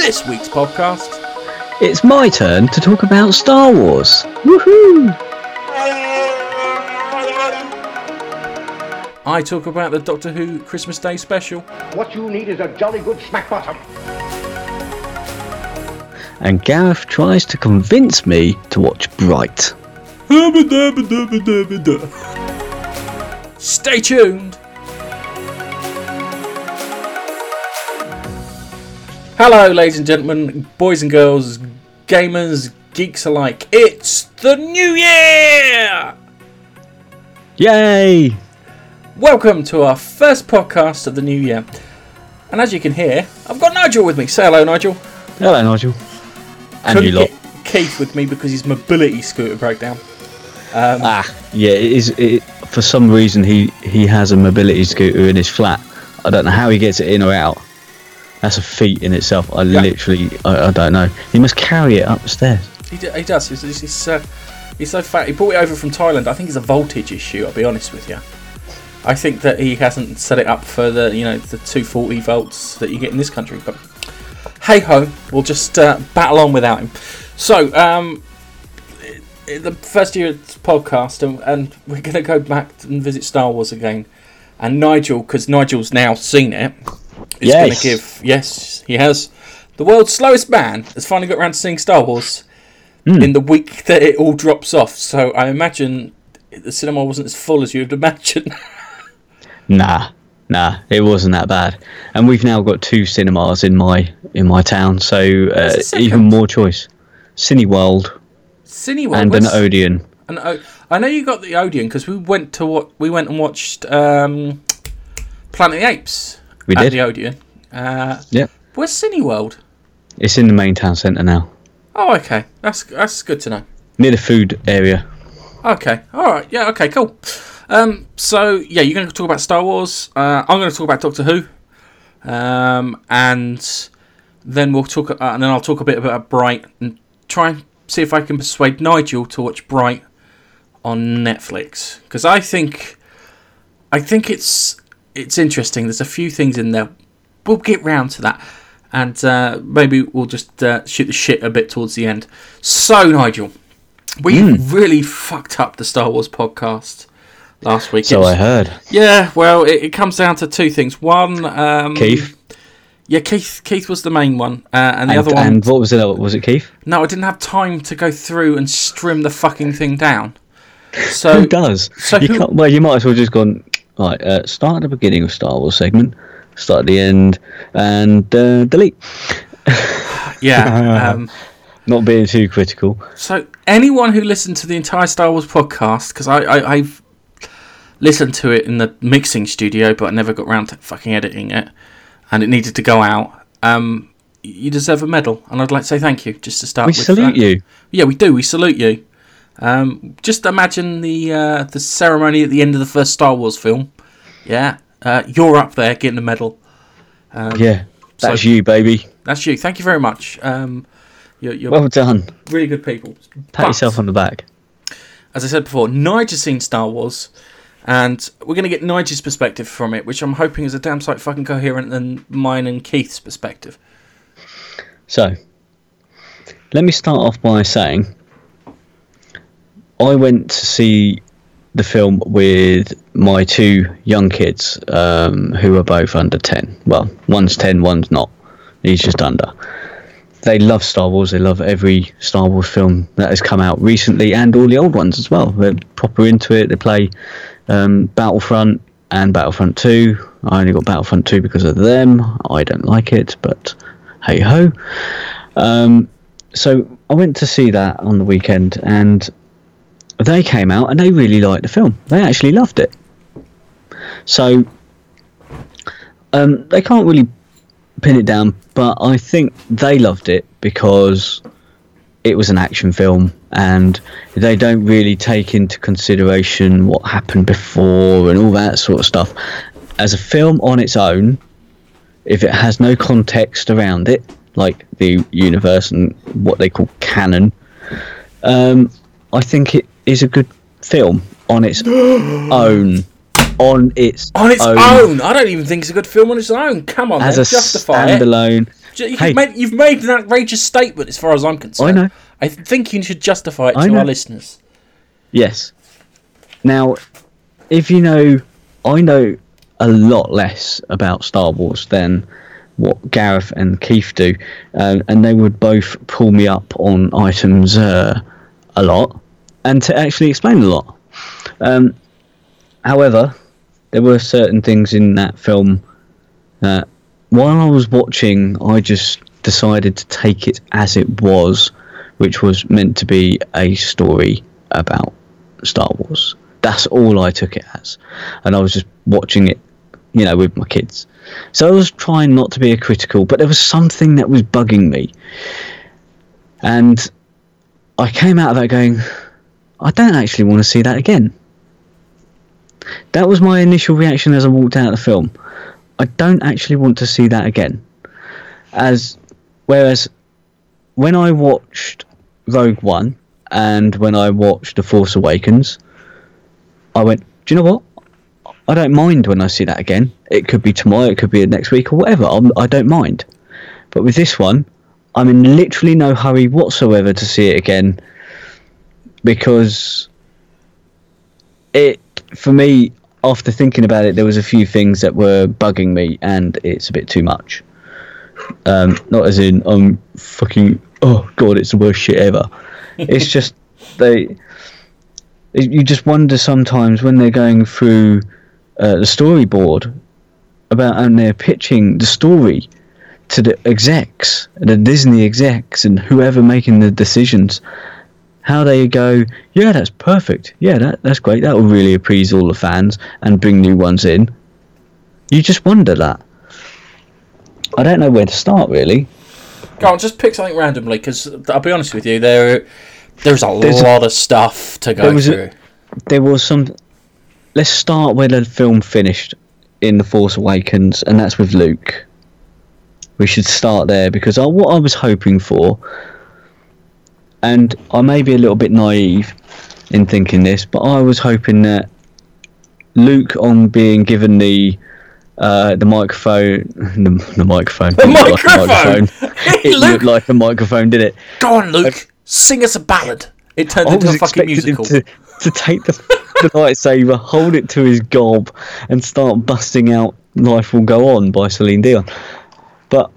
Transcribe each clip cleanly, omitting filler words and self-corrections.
this week's podcast. It's my turn to talk about Star Wars. Woohoo! I talk about the Doctor Who Christmas Day special. What you need is a jolly good smack bottom. And Gareth tries to convince me to watch Bright. Stay tuned. Hello, ladies and gentlemen, boys and girls, gamers, geeks alike. It's the new year! Yay! Welcome to our first podcast of the new year. And as you can hear, I've got Nigel with me. Say hello, Nigel. Hello, Nigel. And Couldn't you lot. get Keith with me because his mobility scooter broke down. Yeah, for some reason he has a mobility scooter in his flat. I don't know how he gets it in or out. That's a feat in itself. I don't know. He must carry it up the stairs. He does. He's so fat. He brought it over from Thailand. I think it's a voltage issue, I'll be honest with you. I think that he hasn't set it up for the 240 volts that you get in this country. But hey ho, we'll just battle on without him. So, the first year podcast, and we're going to go back and visit Star Wars again. And Nigel, because Nigel's now seen it, is going to give... Yes, he has. The world's slowest man has finally got around to seeing Star Wars in the week that it all drops off. So I imagine the cinema wasn't as full as you'd imagine. Nah, it wasn't that bad. And we've now got 2 cinemas in my town, so even more choice. Cineworld. And an Odeon. I know you got the Odeon because we went and watched Planet of the Apes. We at did the Odeon. Yeah. Where's Cineworld? It's in the main town centre now. Oh, okay. That's good to know. Near the food area. Okay. All right. Yeah. Okay. Cool. So yeah, you're going to talk about Star Wars. I'm going to talk about Doctor Who. And then we'll talk. And then I'll talk a bit about Bright and try and see if I can persuade Nigel to watch Bright on Netflix, because I think it's interesting. There's a few things in there. We'll get round to that, and maybe we'll just shoot the shit a bit towards the end. So Nigel, we really fucked up the Star Wars podcast last week. So I heard. Yeah, well, it comes down to 2 things. One, Keith. Yeah, Keith was the main one, and the other one. And what was it? Was it Keith? No, I didn't have time to go through and trim the fucking thing down. So who does? So you might as well just gone right. Start at the beginning of Star Wars segment, start at the end, and delete. Yeah. Not being too critical. So anyone who listened to the entire Star Wars podcast, because I've listened to it in the mixing studio, but I never got around to fucking editing it, and it needed to go out. You deserve a medal, and I'd like to say thank you just to start. We salute you. Yeah, we do. We salute you. Just imagine the ceremony at the end of the first Star Wars film. Yeah, you're up there getting a medal. Yeah, that's you, baby. That's you. Thank you very much. You're well done. Really good people. Pat yourself on the back. As I said before, Nigel's seen Star Wars, and we're going to get Nigel's perspective from it, which I'm hoping is a damn sight fucking coherent than mine and Keith's perspective. So, let me start off by saying I went to see the film with my 2 young kids, who are both under 10. Well, one's 10, one's not. He's just under. They love Star Wars. They love every Star Wars film that has come out recently, and all the old ones as well. They're proper into it. They play Battlefront and Battlefront 2. I only got Battlefront 2 because of them. I don't like it, but hey ho. So I went to see that on the weekend, and they came out and they really liked the film. They actually loved it. So they can't really pin it down, but I think they loved it because it was an action film, and they don't really take into consideration what happened before and all that sort of stuff. As a film on its own, if it has no context around it, like the universe and what they call canon, I think it is a good film on its own. On its own. I don't even think it's a good film on its own. Come on, as then, a justify standalone. You've made an outrageous statement as far as I'm concerned. I know. I think you should justify it to our listeners. Yes. Now, if you know, I know a lot less about Star Wars than what Gareth and Keith do, and they would both pull me up on items a lot, and to actually explain a lot. However, there were certain things in that film that, while I was watching, I just decided to take it as it was, which was meant to be a story about Star Wars. That's all I took it as, and I was just watching it, with my kids. So I was trying not to be a critical, but there was something that was bugging me, and I came out of that going, I don't actually want to see that again. That was my initial reaction as I walked out of the film. I don't actually want to see that again. Whereas when I watched Rogue One and when I watched The Force Awakens, I went, do you know what? I don't mind when I see that again. It could be tomorrow, it could be next week or whatever. I don't mind. But with this one, I'm in literally no hurry whatsoever to see it again, because for me, after thinking about it, there was a few things that were bugging me, and it's a bit too much. Not as in I'm fucking, oh god, it's the worst shit ever. It's just you just wonder sometimes when they're going through the storyboard and they're pitching the story to the execs, the Disney execs, and whoever making the decisions, how they go, yeah, that's perfect, yeah, that's great, that will really appease all the fans and bring new ones in. You just wonder that. I don't know where to start, really. Go on, just pick something randomly, because I'll be honest with you, there's a lot of stuff to go through. There was some. Let's start where the film finished in The Force Awakens, and that's with Luke. We should start there, because what I was hoping for, and I may be a little bit naive in thinking this, but I was hoping that Luke, on being given the microphone, the microphone. It looked like a microphone, did it? Go on, Luke. Sing us a ballad. It turned into a fucking musical. Him to take the lightsaber, hold it to his gob, and start busting out "Life Will Go On" by Celine Dion. But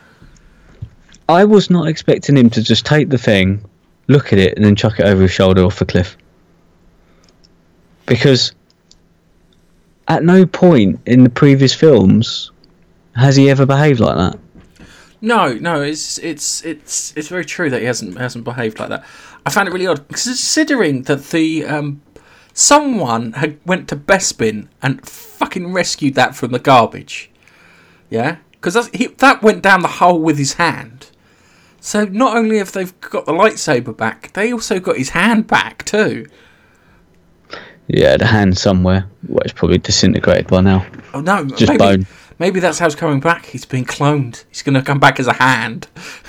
I was not expecting him to just take the thing, look at it, and then chuck it over his shoulder off the cliff. Because at no point in the previous films has he ever behaved like that. No, it's very true that he hasn't behaved like that. I found it really odd, considering that the someone had went to Bespin and fucking rescued that from the garbage. Yeah, because that went down the hole with his hand. So not only have they got the lightsaber back, they also got his hand back too. Yeah, the hand somewhere. Well, it's probably disintegrated by now. Oh no, just bone. Maybe that's how he's coming back. He's been cloned. He's going to come back as a hand.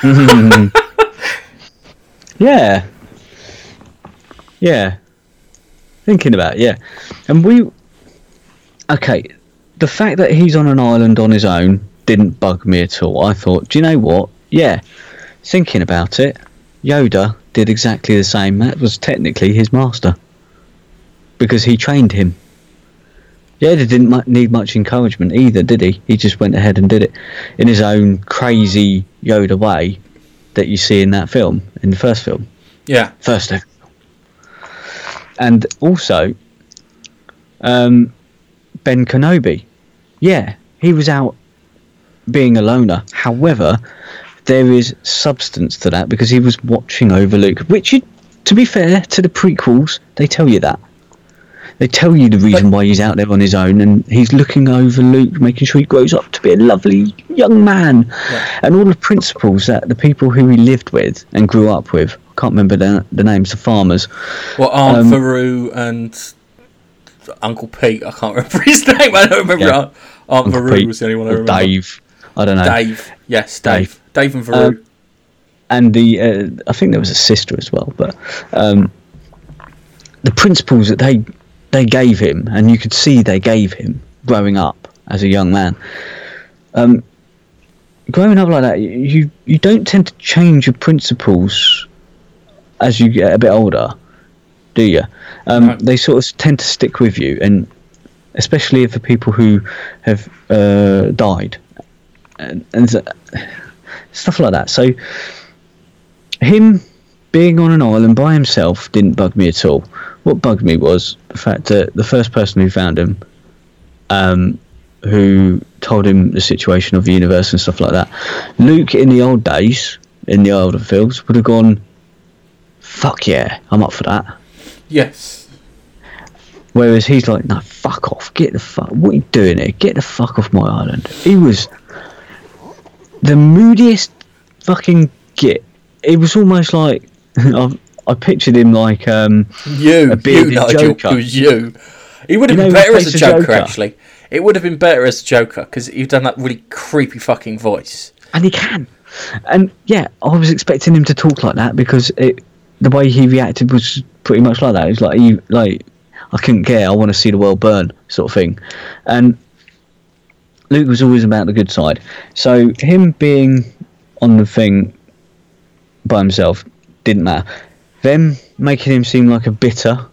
Yeah. Yeah. Thinking about it, yeah. And okay, the fact that he's on an island on his own didn't bug me at all. I thought, do you know what? Yeah. Thinking about it, Yoda did exactly the same. That was technically his master, because he trained him. Yoda didn't need much encouragement either, did he? He just went ahead and did it in his own crazy Yoda way that you see in that film, in the first film. Yeah. First ever. And also, Ben Kenobi. Yeah, he was out being a loner. However, there is substance to that, because he was watching over Luke, which, to be fair to the prequels, they tell you that. They tell you the reason why he's out there on his own, and he's looking over Luke, making sure he grows up to be a lovely young man. Yeah. And all the principles that the people who he lived with and grew up with, I can't remember the names, the farmers. Well, Aunt Veru and Uncle Pete, I can't remember his name. I don't remember. Yeah. Aunt Veru was the only one I remember. Dave, I don't know. Dave, yes, Dave and Veru. And I think there was a sister as well, but the principles that they gave him, and you could see they gave him growing up as a young man. growing up like that, you don't tend to change your principles as you get a bit older, do you? No. They sort of tend to stick with you, and especially for people who have died and stuff like that. So him being on an island by himself didn't bug me at all. What bugged me was the fact that the first person who found him, who told him the situation of the universe and stuff like that, Luke in the old days, in the older films, would have gone, fuck yeah, I'm up for that. Yes. Whereas he's like, no, fuck off, what are you doing here? Get the fuck off my island. He was the moodiest fucking git. It was almost like, I pictured him like a bearded Joker. It was you. He would have been better as a Joker, actually. It would have been better as a Joker, because you've done that really creepy fucking voice. And he can. And yeah, I was expecting him to talk like that, because the way he reacted was pretty much like that. It was like I couldn't care, I want to see the world burn, sort of thing. And Luke was always about the good side. So him being on the thing by himself didn't matter. Them making him seem like a bitter,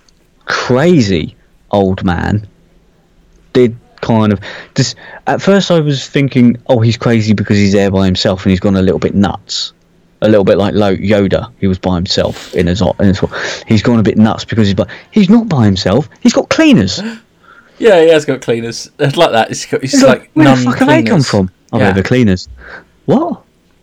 crazy old man did kind of just. At first I was thinking, oh, he's crazy because he's there by himself and he's gone a little bit nuts, a little bit like Yoda. He was by himself in his he's gone a bit nuts because he's not by himself, he's got cleaners. Yeah, he has got cleaners. It's like that. It's like where the fuck have they come from? Oh, they're the cleaners. What?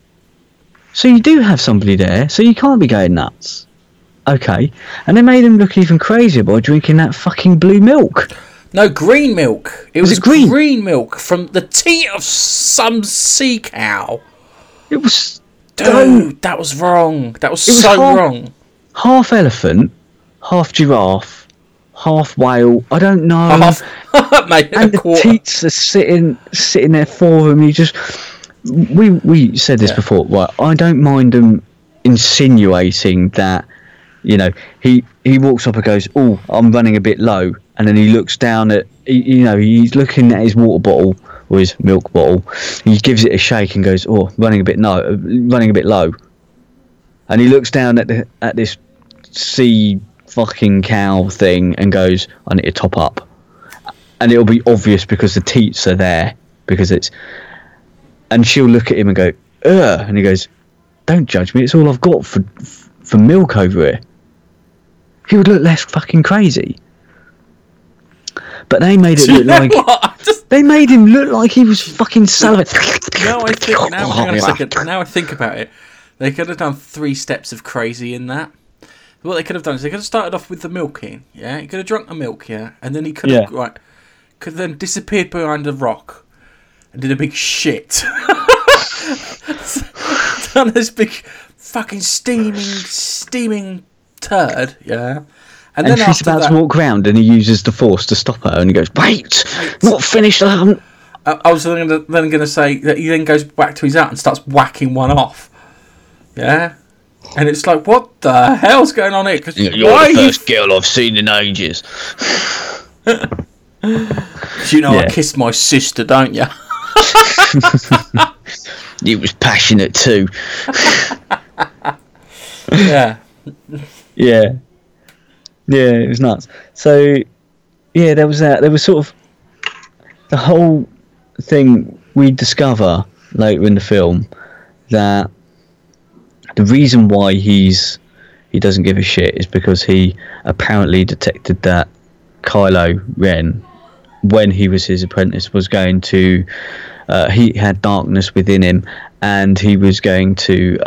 So you do have somebody there, so you can't be going nuts. Okay. And they made him look even crazier by drinking that fucking blue milk. No, green milk. It was green? Green milk from the teat of some sea cow. It was... Dude, that was wrong. That was so wrong. Half elephant, half giraffe, half whale, I don't know. Mate, and the teats are sitting there for him. You just... We said this before, right? I don't mind them insinuating that, you know, he walks up and goes, oh, I'm running a bit low, and then he looks down at, he's looking at his water bottle or his milk bottle. He gives it a shake and goes, oh, running a bit low, and he looks down at this sea fucking cow thing and goes, I need to top up, and it'll be obvious because the teats are there, because it's. And she'll look at him and go, ugh, and he goes, don't judge me, it's all I've got for milk over here. He would look less fucking crazy. But they made it look like... They made him look like he was fucking salivating. Now I think about it, they could have done 3 steps of crazy in that. What they could have done is they could have started off with the milking, yeah? He could have drunk the milk, yeah? And then he could have could have then disappeared behind a rock and did a big shit. Done this big fucking steaming turd, yeah? And then she's about to walk around and he uses the force to stop her and he goes, wait. Not finished. I was then going to say that he then goes back to his hut and starts whacking one off. Yeah? And it's like, what the hell's going on here? Cause you're the first girl I've seen in ages. You know, I kissed my sister, don't you? It was passionate too. Yeah. Yeah. Yeah, it was nuts. So, yeah, there was that. There was sort of the whole thing we discover later in the film that the reason why he doesn't give a shit is because he apparently detected that Kylo Ren, when he was his apprentice, was going to he had darkness within him and he was going to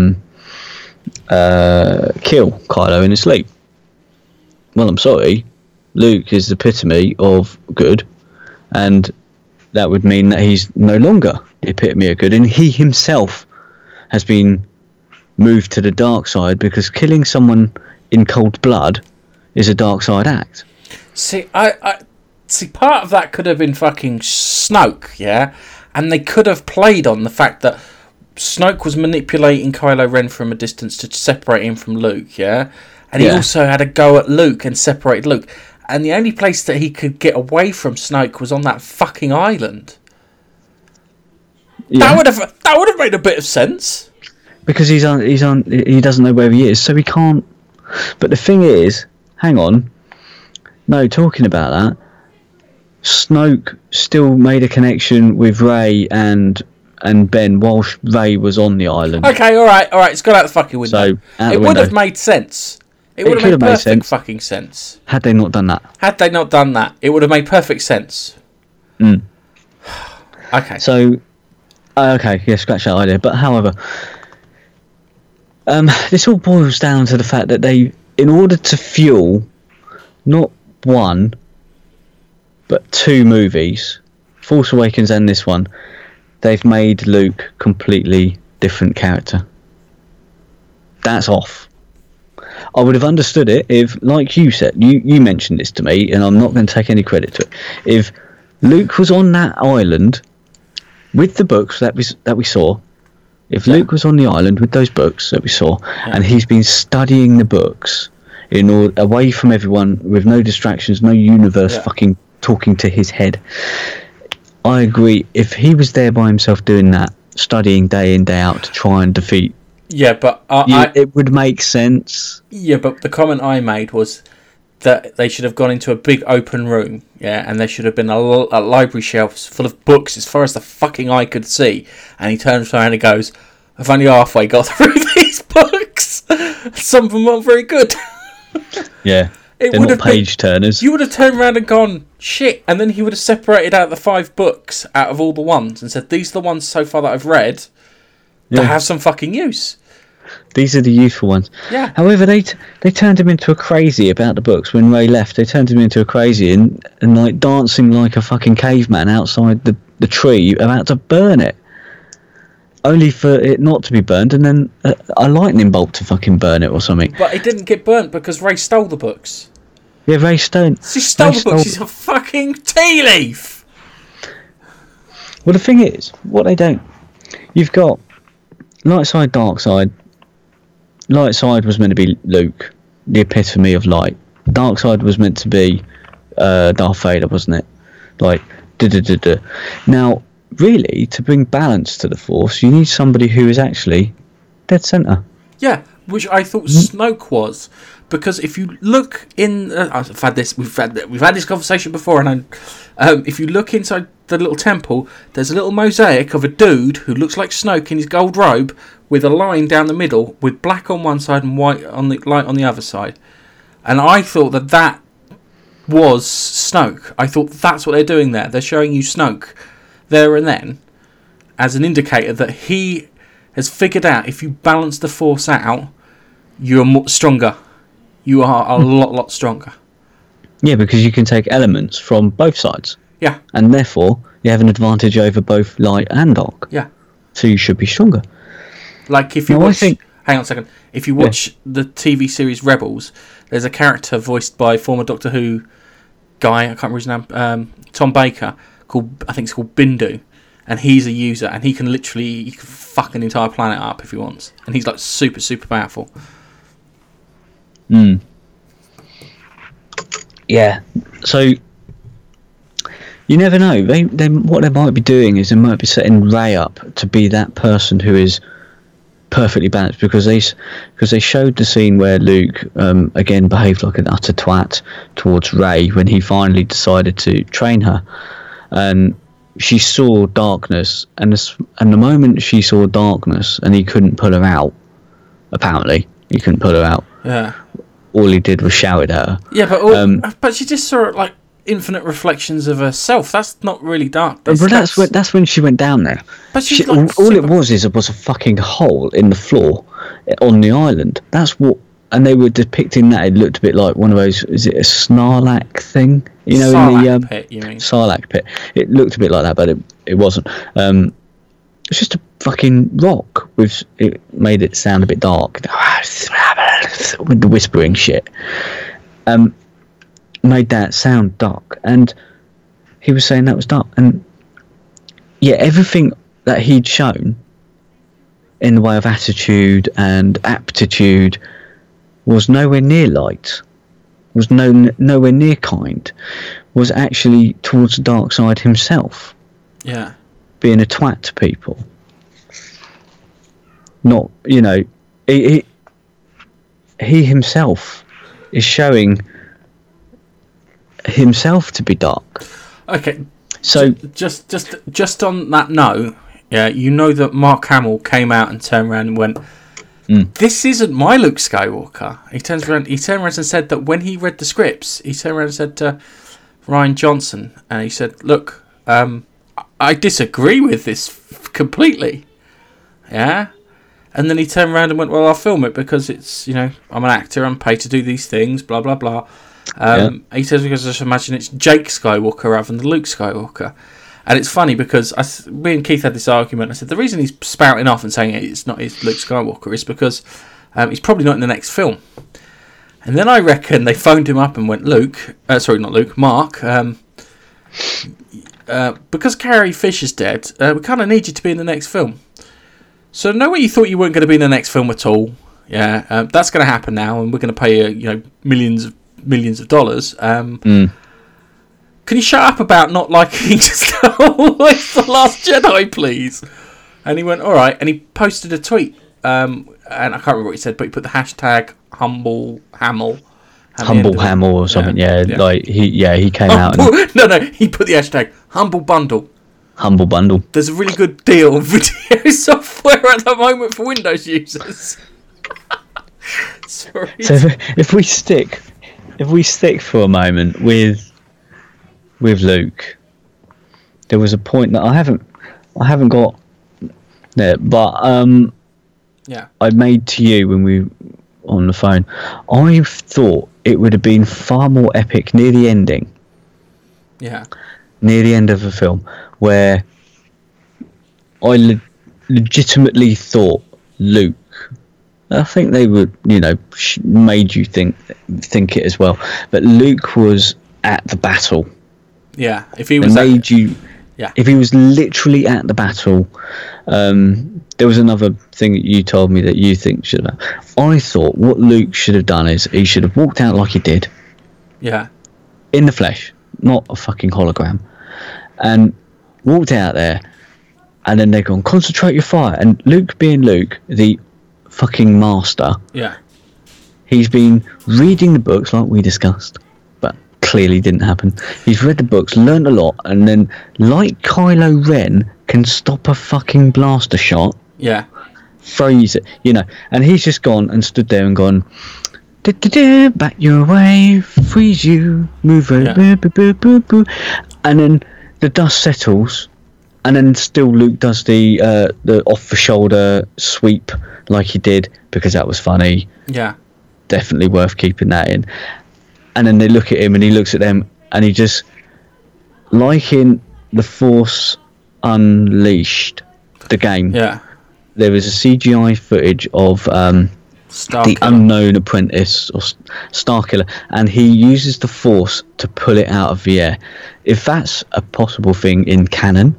kill Kylo in his sleep. Well, I'm sorry, Luke is the epitome of good, and that would mean that he's no longer the epitome of good, and he himself has been moved to the dark side because killing someone in cold blood is a dark side act. See, I part of that could have been fucking Snoke, yeah? And they could have played on the fact that Snoke was manipulating Kylo Ren from a distance to separate him from Luke, yeah? And he also had a go at Luke and separated Luke. And the only place that he could get away from Snoke was on that fucking island. That would have made a bit of sense. Because he doesn't know where he is, so he can't. But the thing is, hang on. No, talking about that, Snoke still made a connection with Rey and Ben whilst Rey was on the island. Okay, all right, it's got out the fucking window. So, it would have made sense. It would have made perfect fucking sense. Had they not done that. It would have made perfect sense. Okay. So, scratch that idea. But however, this all boils down to the fact that they, in order to fuel not one, but two movies, Force Awakens and this one, they've made Luke completely different character. That's off. I would have understood it if, like you said, you mentioned this to me, and I'm not going to take any credit to it. If Luke was on that island with the books that we saw, if Luke was on the island with those books that we saw, and he's been studying the books away from everyone, with no distractions, no universe fucking talking to his head, I agree. If he was there by himself doing that, studying day in, day out to try and defeat... Yeah, but... it would make sense. Yeah, but the comment I made was that they should have gone into a big open room, and there should have been a library shelves full of books as far as the fucking eye could see, and he turns around and goes, I've only halfway got through these books. Some of them aren't very good. Yeah. They're not page turners. You would have turned around and gone, shit, and then he would have separated out the 5 books out of all the ones and said, these are the ones so far that I've read that have some fucking use. These are the useful ones. Yeah. However, they turned him into a crazy about the books. When Rey left, they turned him into a crazy and like dancing like a fucking caveman outside the tree, about to burn it. Only for it not to be burned, and then a lightning bolt to fucking burn it or something. But it didn't get burnt because Rey stole the books. Yeah, Rey stole. She stole the books. She's a fucking tea leaf. Well, the thing is, what they don't... You've got light side, dark side. Light side was meant to be Luke, the epitome of light. Dark side was meant to be Darth Vader, wasn't it? Like, da-da-da-da. Now, really, to bring balance to the Force, you need somebody who is actually dead centre. Yeah, which I thought Snoke was, because if you look in, we've had this conversation before, and if you look inside the little temple, there's a little mosaic of a dude who looks like Snoke in his gold robe, with a line down the middle, with black on one side and white on the other side, and I thought that was Snoke. I thought that's what they're doing there. They're showing you Snoke there and then as an indicator that he has figured out if you balance the Force out, you're stronger. You are a lot stronger. Yeah, because you can take elements from both sides. Yeah. And therefore, you have an advantage over both light and dark. Yeah. So you should be stronger. Like if you watch... Hang on a second. If you watch the TV series Rebels, there's a character voiced by former Doctor Who guy, I can't remember his name, Tom Baker, I think it's called Bindu, and he's a user, and he can fuck an entire planet up if he wants, and he's like super powerful. Yeah. So you never know. They what they might be doing is they might be setting Rey up to be that person who is perfectly balanced, because they showed the scene where Luke again behaved like an utter twat towards Rey when he finally decided to train her. And she saw darkness, and the moment she saw darkness, and he couldn't pull her out. Apparently, he couldn't pull her out. Yeah. All he did was shout at her. Yeah, but she just saw like infinite reflections of herself. That's not really dark. That's when she went down there. But it was a fucking hole in the floor on the island. That's what. And they were depicting that. It looked a bit like one of those. Is it a Sarlacc thing? You know, Sarlacc in the pit. You mean Sarlacc pit? It looked a bit like that, but it wasn't. It's just a fucking rock. It made it sound a bit dark with the whispering shit. Made that sound dark, and he was saying that was dark. And yeah, everything that he'd shown in the way of attitude and aptitude was nowhere near light, was nowhere near kind, was actually towards the dark side himself. Yeah. being a twat to people. Not, you know, he himself is showing himself to be dark. Okay. So just on that note, yeah, you know that Mark Hamill came out and turned around and went, "This isn't my Luke Skywalker." He turned around and said that when he read the scripts, he turned around and said to Rian Johnson, and he said, "Look, I disagree with this completely." Yeah. And then he turned around and went, "Well, I'll film it because it's, you know, I'm an actor, I'm paid to do these things, blah, blah, blah." He says, because I just imagine it's Jake Skywalker rather than Luke Skywalker. And it's funny because me and Keith had this argument. I said, the reason he's spouting off and saying it's not his Luke Skywalker is because he's probably not in the next film. And then I reckon they phoned him up and went, Mark, because Carrie Fisher's dead, we kind of need you to be in the next film. So know what you thought you weren't going to be in the next film at all. Yeah, that's going to happen now, and we're going to pay you, millions of dollars. Can you shut up about not liking Star Wars: The Last Jedi, please? And he went, all right, and he posted a tweet, and I can't remember what he said, but he put the hashtag Humble Hamill or something. Yeah. Like he came out. And... No, he put the hashtag Humble Bundle. Humble Bundle. There's a really good deal of video software at the moment for Windows users. Sorry. So if we stick for a moment with Luke, there was a point that I haven't got there, but I made to you when we were on the phone. I thought it would have been far more epic near the ending. Yeah. Near the end of the film, where I legitimately thought Luke. I think they would, made you think it as well. But Luke was at the battle. Yeah, if he was if he was literally at the battle. There was another thing that you told me that you think should have. I thought what Luke should have done is he should have walked out like he did. Yeah. In the flesh, not a fucking hologram, and walked out there, and then they're going, concentrate your fire. And Luke, being Luke, the fucking master. Yeah. He's been reading the books like we discussed, but clearly didn't happen. He's read the books, learned a lot, and then, like Kylo Ren, can stop a fucking blaster shot. Yeah. Freeze it, and he's just gone and stood there and gone, back your way, freeze you, move it, and then the dust settles, and then still Luke does the off the shoulder sweep like he did, because that was funny. Yeah. Definitely worth keeping that in. And then they look at him and he looks at them and he just, like in The Force Unleashed, the game. Yeah. There was a CGI footage of the unknown apprentice or Starkiller, and he uses the Force to pull it out of the air. If that's a possible thing in canon,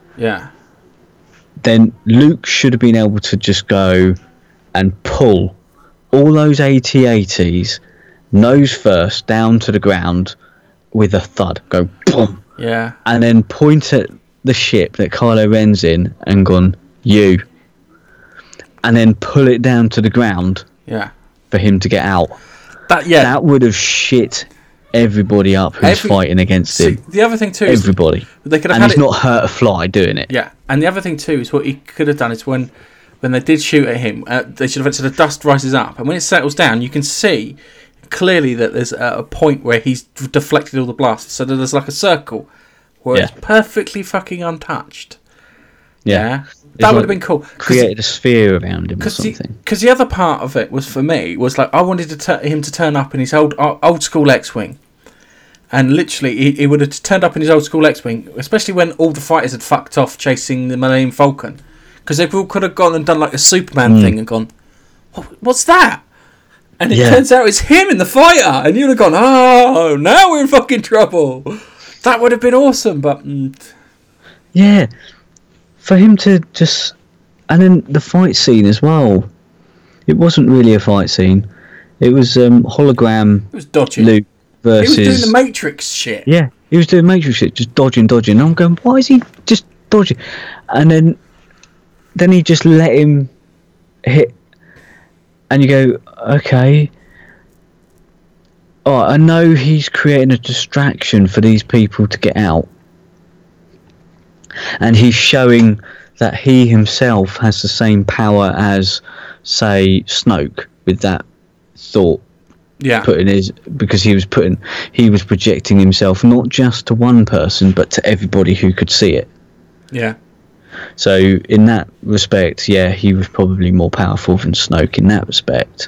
then Luke should have been able to just go and pull all those AT-ATs nose first down to the ground with a thud, go boom, and then point at the ship that Kylo Ren's in and gone, you, and then pull it down to the ground for him to get out. That would have shit everybody up who's fighting against him. The other thing too, everybody, they could have and he's not hurt a fly doing it. Yeah, and the other thing too is what he could have done is when they did shoot at him, they should have. So the dust rises up, and when it settles down, you can see clearly that there's a point where he's deflected all the blasts. So that there's like a circle where it's perfectly fucking untouched. Yeah. That would have been cool. Created a sphere around him or something. Because the other part of it was, for me, was like I wanted him to turn up in his old school X-Wing. And literally, he would have turned up in his old school X-Wing, especially when all the fighters had fucked off chasing the Millennium Falcon. Because they could have gone and done like a Superman thing and gone, what's that? And it turns out it's him in the fighter. And you'd have gone, oh, now we're in fucking trouble. That would have been awesome, but... Yeah. For him to just... And then the fight scene as well. It wasn't really a fight scene. It was hologram... It was dodgy. Luke versus... He was doing the Matrix shit. Yeah, he was doing Matrix shit, just dodging. And I'm going, why is he just dodgy. And then he just let him hit, and you go, okay. Oh, I know he's creating a distraction for these people to get out, and he's showing that he himself has the same power as, say, Snoke with that thought. Yeah. Because he was projecting himself not just to one person but to everybody who could see it. Yeah. So in that respect, yeah, he was probably more powerful than Snoke in that respect.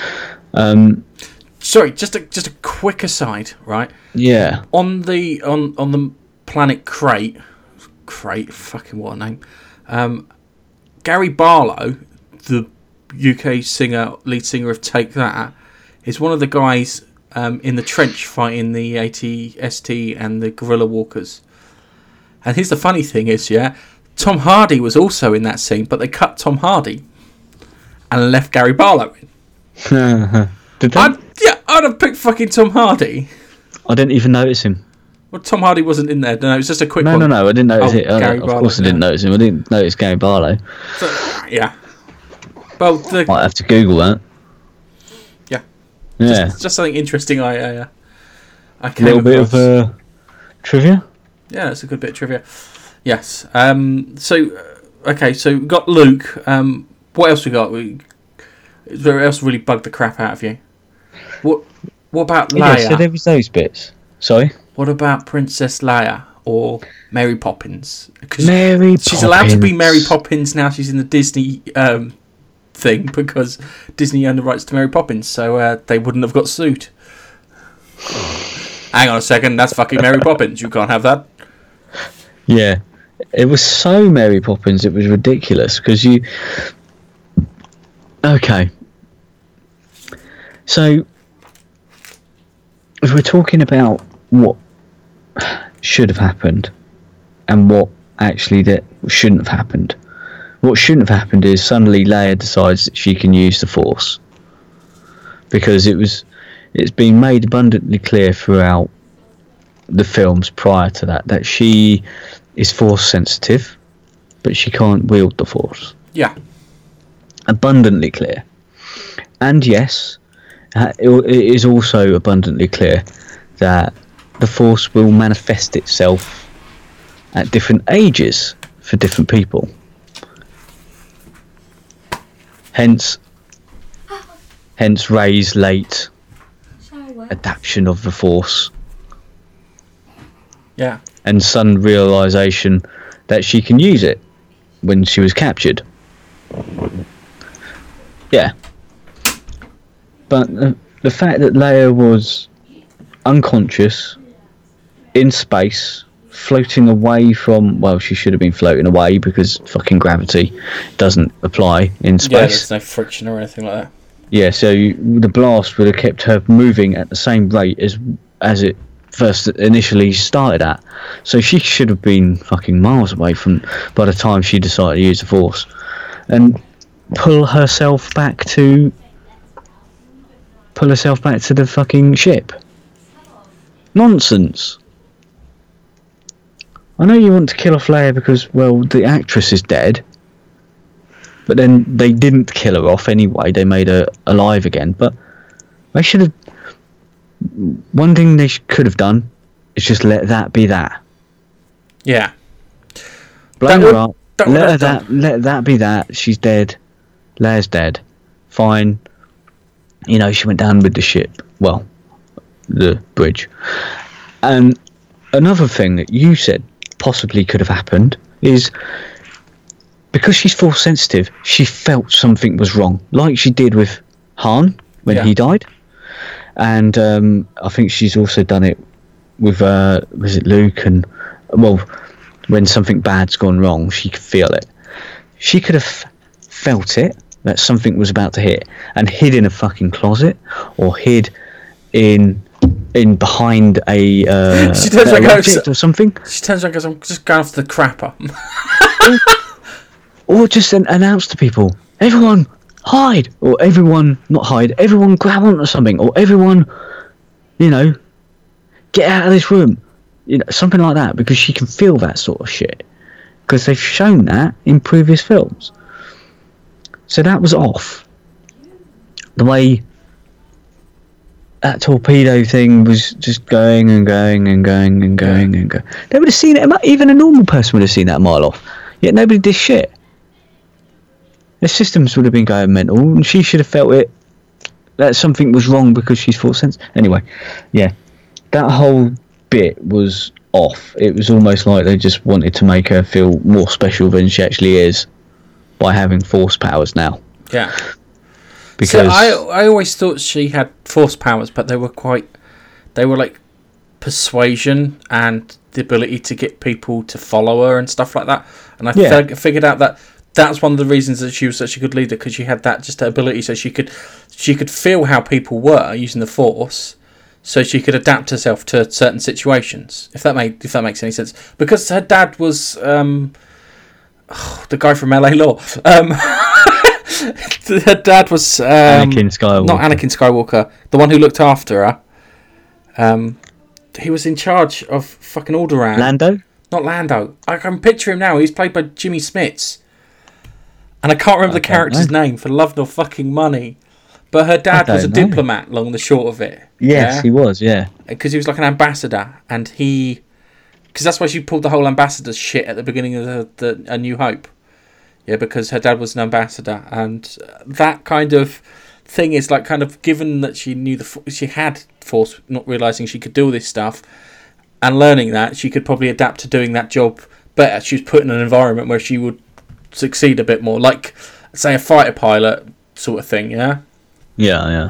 Sorry, just a quick aside, right? Yeah. On the planet Crate, fucking what a name. Gary Barlow, the UK lead singer of Take That, is one of the guys in the trench fighting the AT-ST and the guerrilla walkers. And here's the funny thing is, yeah, Tom Hardy was also in that scene, but they cut Tom Hardy and left Gary Barlow in. Did they? I'd have picked fucking Tom Hardy. I didn't even notice him. Well, Tom Hardy wasn't in there. No, it was just a quick one. No, I didn't notice it. Gary Of Barlow, course I didn't notice him. I didn't notice Gary Barlow. So, yeah. Well, Might have to Google that. Yeah. Just something interesting. I came a little bit across. of trivia. Yeah, it's a good bit of trivia. Yes. Okay. So we got Luke. What else we got? What else really bugged the crap out of you? What about Leia? Yeah, so there was those bits. Sorry. What about Princess Leia or Mary Poppins? She's allowed to be Mary Poppins now. She's in the Disney thing because Disney owned the rights to Mary Poppins, so they wouldn't have got sued. Hang on a second, that's fucking Mary Poppins. You can't have that. Yeah, it was so Mary Poppins. It was ridiculous because you. Okay. So, if we're talking about what should have happened and what actually that shouldn't have happened. What shouldn't have happened is suddenly Leia decides that she can use the Force, because it's been made abundantly clear throughout the films prior to that she is Force sensitive, but she can't wield the Force. Yeah. Abundantly clear. And yes, it is also abundantly clear that the Force will manifest itself at different ages for different people. Hence Rey's late adaptation of the Force. Yeah. And sudden realisation that she can use it when she was captured. Yeah. But the fact that Leia was unconscious, in space, floating away from... Well, she should have been floating away because fucking gravity doesn't apply in space. Yeah, there's no friction or anything like that. Yeah, so the blast would have kept her moving at the same rate as it first initially started at. So she should have been fucking miles away from by the time she decided to use the Force. And pull herself back to the fucking ship. Nonsense. I know you want to kill off Leia because, well, the actress is dead. But then they didn't kill her off anyway. They made her alive again. But they should have... One thing they could have done is just let that be that. Yeah. Blame her up. Let that be that. She's dead. Leia's dead. Fine. You know, she went down with the ship. Well, the bridge. And another thing that you said possibly could have happened is... Because she's Force sensitive, she felt something was wrong, like she did with Han when he died, and I think she's also done it with was it Luke? And well, when something bad's gone wrong, she could feel it. She could have felt it that something was about to hit, and hid in a fucking closet, or hid in behind a object or something. She turns around and goes, "I'm just going after the crapper." Or just announce to people, everyone hide, or everyone not hide, everyone grab onto something, or everyone, get out of this room, something like that, because she can feel that sort of shit. because they've shown that in previous films. So that was off. The way that torpedo thing was just going and going and going and going and going. They would have seen it. Even a normal person would have seen that a mile off. Yet nobody did shit. The systems would have been going mental, and she should have felt it. That something was wrong because she's fourth sense. Anyway, yeah, that whole bit was off. It was almost like they just wanted to make her feel more special than she actually is by having force powers now. Yeah. Because so I always thought she had force powers, but they were like persuasion and the ability to get people to follow her and stuff like that. And I figured out that that's one of the reasons that she was such a good leader, because she had that just ability, so she could feel how people were using the force, so she could adapt herself to certain situations. If that makes any sense, because her dad was the guy from LA Law. Her dad was Anakin Skywalker. Not Anakin Skywalker, the one who looked after her. He was in charge of fucking Alderaan. Lando? Not Lando. I can picture him now. He's played by Jimmy Smits. And I can't remember the character's name for love nor fucking money. But her dad was a diplomat, long and the short of it. Yes, he was, yeah. Because he was like an ambassador. And because that's why she pulled the whole ambassador shit at the beginning of the A New Hope. Yeah, because her dad was an ambassador. And that kind of thing is like kind of, given that she knew she had force, not realising she could do all this stuff, and learning that, she could probably adapt to doing that job better. She was put in an environment where she would succeed a bit more, like say a fighter pilot sort of thing. Yeah, yeah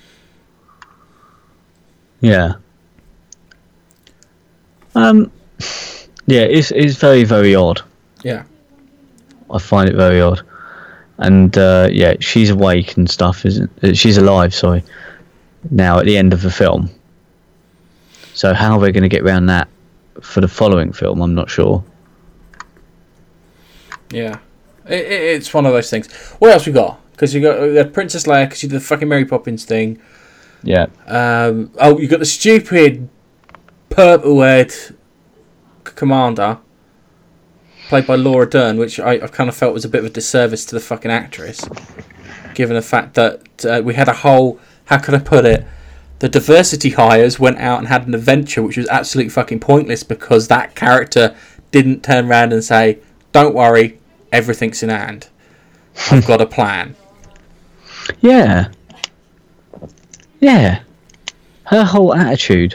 it's very, very odd. Yeah, I find it very odd. And she's awake and stuff, isn't she's alive, sorry, now at the end of the film. So how are they going to get around that for the following film, I'm not sure. Yeah, it's one of those things. What else we got? Because you got Princess Leia, because you did the fucking Mary Poppins thing. Yeah. You got the stupid purple-haired commander, played by Laura Dern, which I've kind of felt was a bit of a disservice to the fucking actress, given the fact that we had a whole, how could I put it, the diversity hires went out and had an adventure which was absolutely fucking pointless, because that character didn't turn around and say, don't worry, everything's in hand, I've got a plan. Yeah, her whole attitude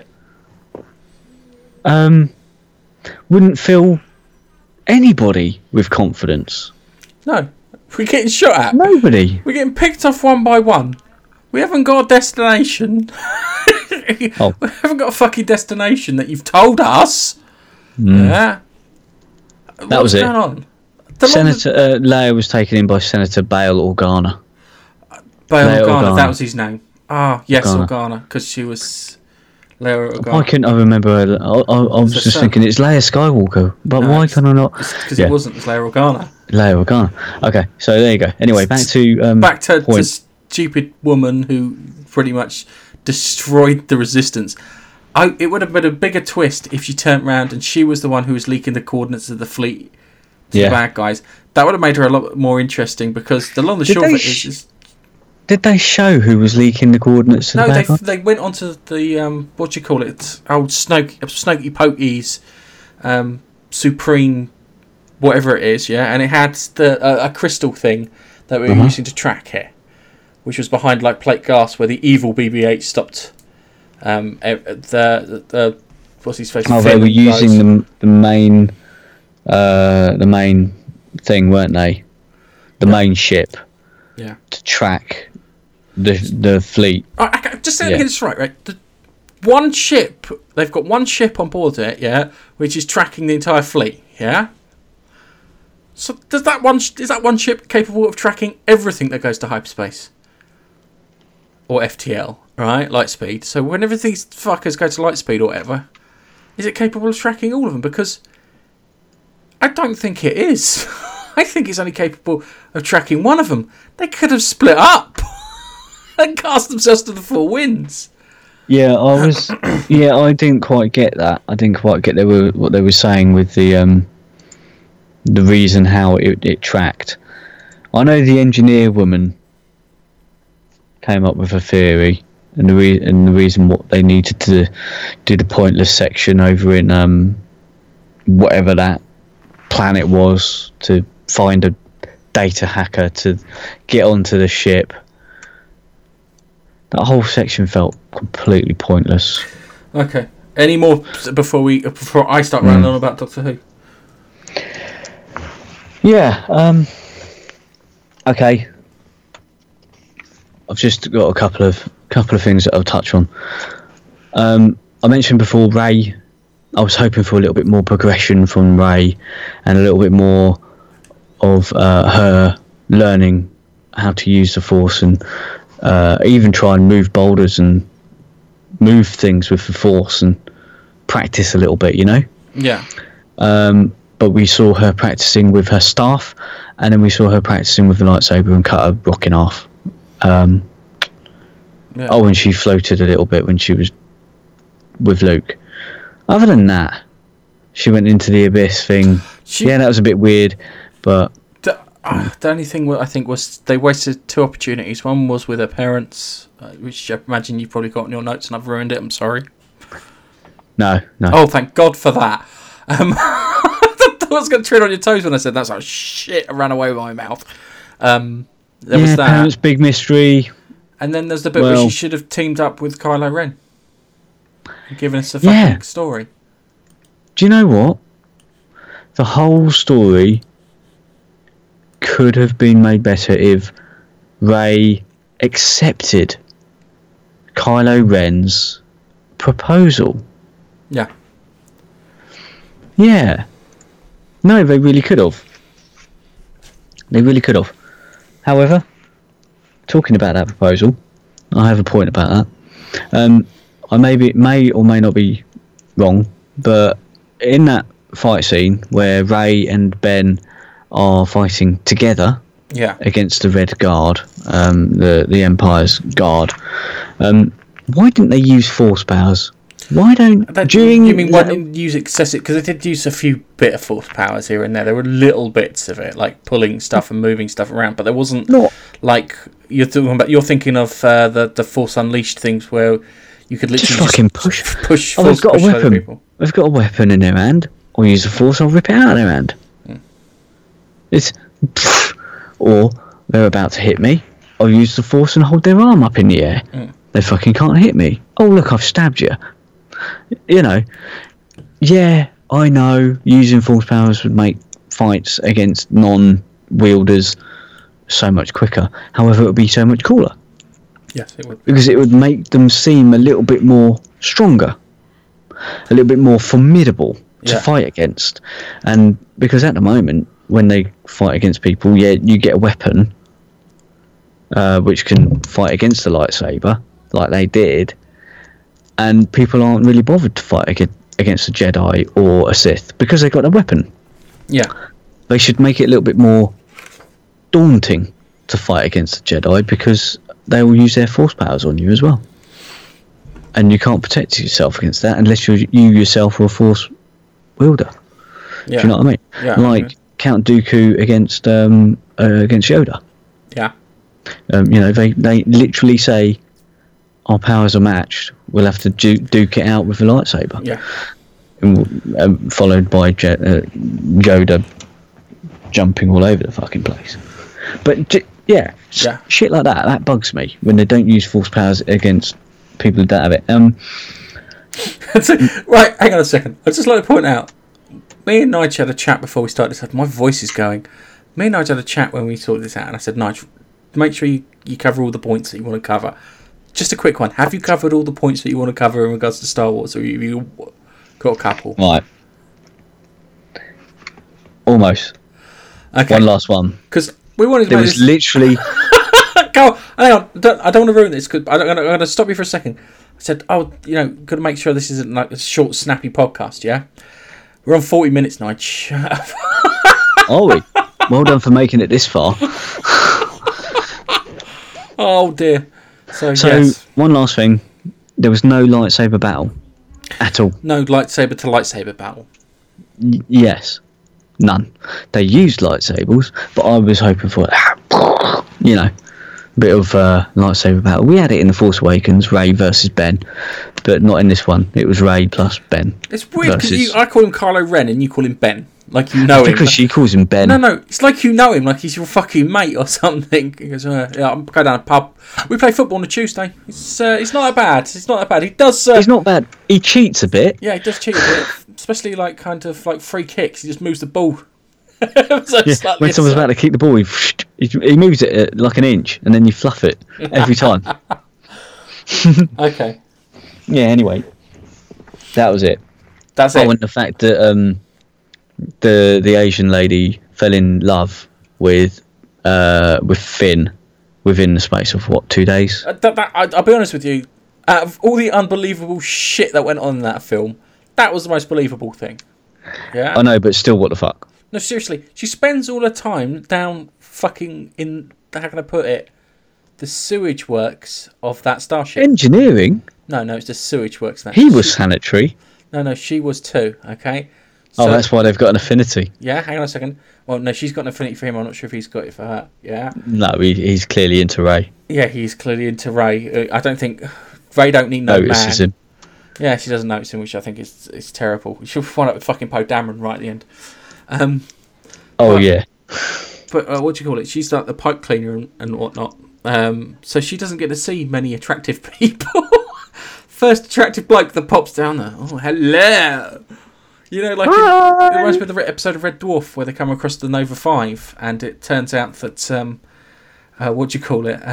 wouldn't fill anybody with confidence. No, we're getting shot at. Nobody. We're getting picked off one by one. We haven't got a destination. We haven't got a fucking destination that you've told us. Yeah. That was it. What's going on? Senator Leia was taken in by Senator Bail Organa. Bail Organa, that was his name. Ah, yes, Organa, because she was Leia Organa. Why couldn't I remember her? I was just thinking it's Leia Skywalker, but no, why can I not? Because it wasn't. It was Leia Organa. Leia Organa. Okay, so there you go. Anyway, back to the stupid woman who pretty much destroyed the Resistance. It would have been a bigger twist if she turned around and she was the one who was leaking the coordinates of the fleet to the bad guys. That would have made her a lot more interesting, because the long and short of it is... Did they show who was leaking the coordinates to the bad guys? They went onto the, old Snokey Pokey's Supreme, whatever it is, yeah? And it had a crystal thing that we were using to track it, which was behind like plate glass where the evil BB-8 stopped. What's his face? They were using the main thing, weren't they? The main ship. Yeah. To track the fleet. Just saying this right. The one ship, they've got one ship on board it, yeah, which is tracking the entire fleet, yeah. So is that one ship capable of tracking everything that goes to hyperspace? Or FTL, right? Lightspeed. So whenever these fuckers go to lightspeed or whatever, is it capable of tracking all of them? Because I don't think it is. I think it's only capable of tracking one of them. They could have split up and cast themselves to the four winds. Yeah, I didn't quite get that. I didn't quite get what they were saying with the the reason how it tracked. I know the engineer woman came up with a theory, and the reason what they needed to do the pointless section over in whatever that planet was, to find a data hacker to get onto the ship. That whole section felt completely pointless. Okay. Any more before I start running on about Doctor Who? Yeah. Okay. I've just got a couple of things that I'll touch on. I mentioned before Ray. I was hoping for a little bit more progression from Ray, and a little bit more of her learning how to use the Force, and even try and move boulders and move things with the Force and practice a little bit, you know? Yeah. But we saw her practicing with her staff, and then we saw her practicing with the lightsaber and cut her rock in half. Yeah. Oh, and she floated a little bit when she was with Luke. Other than that, she went into the abyss thing. Yeah, that was a bit weird, but... The only thing I think was they wasted 2 opportunities. One was with her parents, which I imagine you've probably got in your notes, and I've ruined it. I'm sorry. No. Oh, thank God for that. I was going to tread on your toes when I said that's like shit. I ran away with my mouth. There was that. Parents, big mystery. And then there's the bit where she should have teamed up with Kylo Ren and given us a fucking story. Do you know what? The whole story could have been made better if Rey accepted Kylo Ren's proposal. Yeah. Yeah. No, they really could have. They really could have. However, talking about that proposal, I have a point about that. I may or may not be wrong, but in that fight scene where Rey and Ben are fighting together against the Red Guard, the Empire's guard, why didn't they use Force powers? Why don't why didn't use excessive? Because they did use a few bit of Force powers here and there. There were little bits of it, like pulling stuff and moving stuff around, but there wasn't like you're talking about. You're thinking of the Force Unleashed things where you could literally just fucking push. Force they've got push a weapon. People. They've got a weapon in their hand. I'll use the Force. I'll rip it out of their hand. It's or they're about to hit me. I'll use the Force and hold their arm up in the air. They fucking can't hit me. Oh look, I've stabbed you. You know, yeah, I know using Force powers would make fights against non-wielders so much quicker. However, it would be so much cooler. Yes, it would. Because it would make them seem a little bit more stronger, a little bit more formidable to fight against. And because at the moment, when they fight against people, you get a weapon which can fight against the lightsaber, like they did. And people aren't really bothered to fight against a Jedi or a Sith because they've got a weapon. Yeah. They should make it a little bit more daunting to fight against the Jedi because they will use their Force powers on you as well. And you can't protect yourself against that unless you yourself are a Force wielder. Yeah. Do you know what I mean? Yeah. Like Count Dooku against Yoda. Yeah. You know, they literally say, our powers are matched. We'll have to duke it out with a lightsaber. Yeah. And, followed by Yoda jumping all over the fucking place. But shit like that bugs me when they don't use Force powers against people who don't have it. Right, hang on a second. I'd just like to point out, me and Nigel had a chat before we started this. My voice is going. Me and Nigel had a chat when we sorted this out, and I said, Nigel, make sure you cover all the points that you want to cover. Just a quick one. Have you covered all the points that you want to cover in regards to Star Wars, or have you got a couple? Right. Almost. Okay. One last one. Because we wanted to There was literally... Go on, hang on. I don't want to ruin this. Cause I'm going to stop you for a second. I said, got to make sure this isn't like a short, snappy podcast, yeah? We're on 40 minutes, Nige. Are we? Well done for making it this far. Oh, dear. So yes. One last thing. There was no lightsaber battle at all. No lightsaber to lightsaber battle. Yes. None. They used lightsabers, but I was hoping for, a bit of lightsaber battle. We had it in The Force Awakens, Rey versus Ben, but not in this one. It was Rey plus Ben. It's weird because I call him Kylo Ren and you call him Ben. Like you know him. Because she calls him Ben. No, it's like you know him, like he's your fucking mate or something. He goes, yeah, I'm going down a pub. We play football on a Tuesday. It's not that bad. It's not that bad. He does. He's not bad. He cheats a bit. Yeah, he does cheat a bit, especially like kind of like free kicks. He just moves the ball. When someone's about to kick the ball, he moves it like an inch, and then you fluff it every time. Okay. Yeah. Anyway, that was it. That's it. And the fact that the Asian lady fell in love with Finn within the space of 2 days. I'll be honest with you. Out of all the unbelievable shit that went on in that film, that was the most believable thing. Yeah. I know, but still, what the fuck? No, seriously. She spends all her time down fucking in, how can I put it, the sewage works of that starship. Engineering? No, it's the sewage works. He was sanitary. No, she was too, okay? So, that's why they've got an affinity. Yeah, hang on a second. Well, no, she's got an affinity for him. I'm not sure if he's got it for her. Yeah. No, he's clearly into Rey. Yeah, he's clearly into Rey. I don't think... Rey don't need no Notices man. him. Yeah, she doesn't notice him, which I think is terrible. She'll find out with fucking Poe Dameron right at the end. Yeah. But what do you call it? She's like the pipe cleaner and whatnot. So she doesn't get to see many attractive people. First attractive bloke that pops down there. Oh, hello. You know, like it reminds me of the episode of Red Dwarf where they come across the Nova 5 and it turns out that, what do you call it?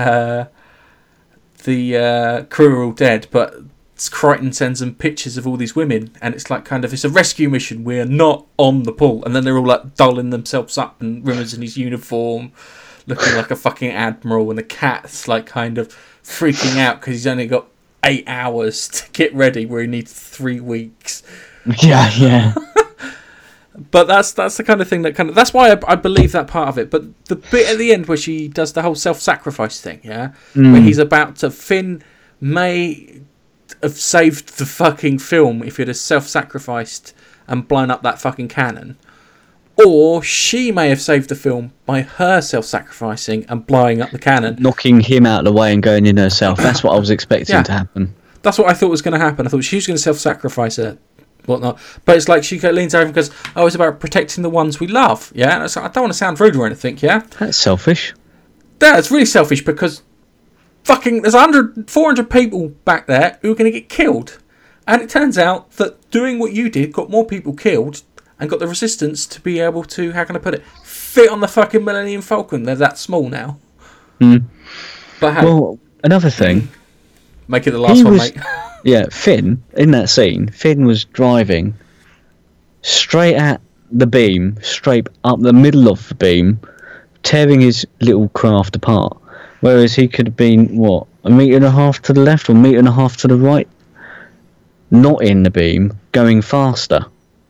The crew are all dead, but Crichton sends them pictures of all these women and it's like kind of, it's a rescue mission. We're not on the pool. And then they're all like dolling themselves up and Rimmer's in his uniform looking like a fucking admiral and the cat's like kind of freaking out because he's only got 8 hours to get ready where he needs 3 weeks. Yeah. But that's the kind of thing that that's why I believe that part of it. But the bit at the end where she does the whole self-sacrifice thing, where he's about to, Finn may have saved the fucking film if he'd have self-sacrificed and blown up that fucking cannon, or she may have saved the film by her self-sacrificing and blowing up the cannon, knocking him out of the way and going in herself. That's what I was expecting to happen. That's what I thought was going to happen. I thought she was going to self-sacrifice her, whatnot. But it's like she leans over and goes, "Oh, it's about protecting the ones we love." Yeah, and I don't want to sound rude or anything. Yeah, that's selfish. Yeah, it's really selfish because fucking there's 400 people back there who are going to get killed, and it turns out that doing what you did got more people killed and got the resistance to be able to, how can I put it, fit on the fucking Millennium Falcon. They're that small now. But hey, well, another thing. Make it the last one, mate. Yeah, Finn, in that scene, Finn was driving straight at the beam, straight up the middle of the beam, tearing his little craft apart. Whereas he could have been, what, 1.5 meters to the left or 1.5 meters to the right? Not in the beam, going faster.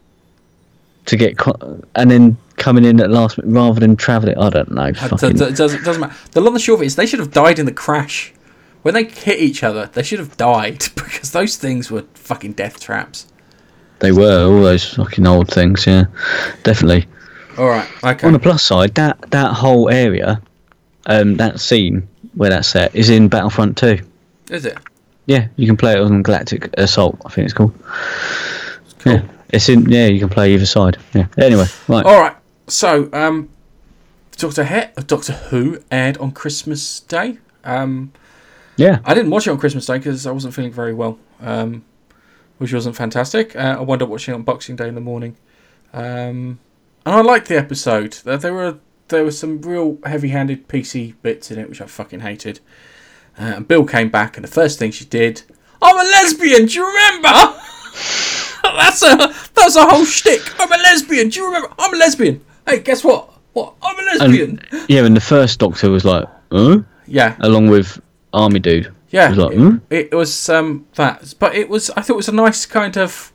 To get, and then coming in at last, rather than travelling, I don't know. It doesn't matter. The long and short of it is they should have died in the crash. When they hit each other, they should have died because those things were fucking death traps. They were, all those fucking old things, yeah. Definitely. Alright, okay. On the plus side, that whole area, that scene where that's set, is in Battlefront 2. Is it? Yeah, you can play it on Galactic Assault, I think it's called. Cool. Yeah, you can play either side. Yeah. Anyway, right. Alright, so, Doctor Who aired on Christmas Day. Yeah. I didn't watch it on Christmas Day because I wasn't feeling very well, which wasn't fantastic. I wound up watching it on Boxing Day in the morning. And I liked the episode. There were some real heavy-handed PC bits in it, which I fucking hated. And Bill came back, and the first thing she did, "I'm a lesbian, do you remember?" That was a whole shtick. "I'm a lesbian, do you remember? I'm a lesbian. Hey, guess what? What? I'm a lesbian." And the first Doctor was like, huh? Yeah. Along with Army Dude. Yeah. It was like, it was that. But I thought it was a nice kind of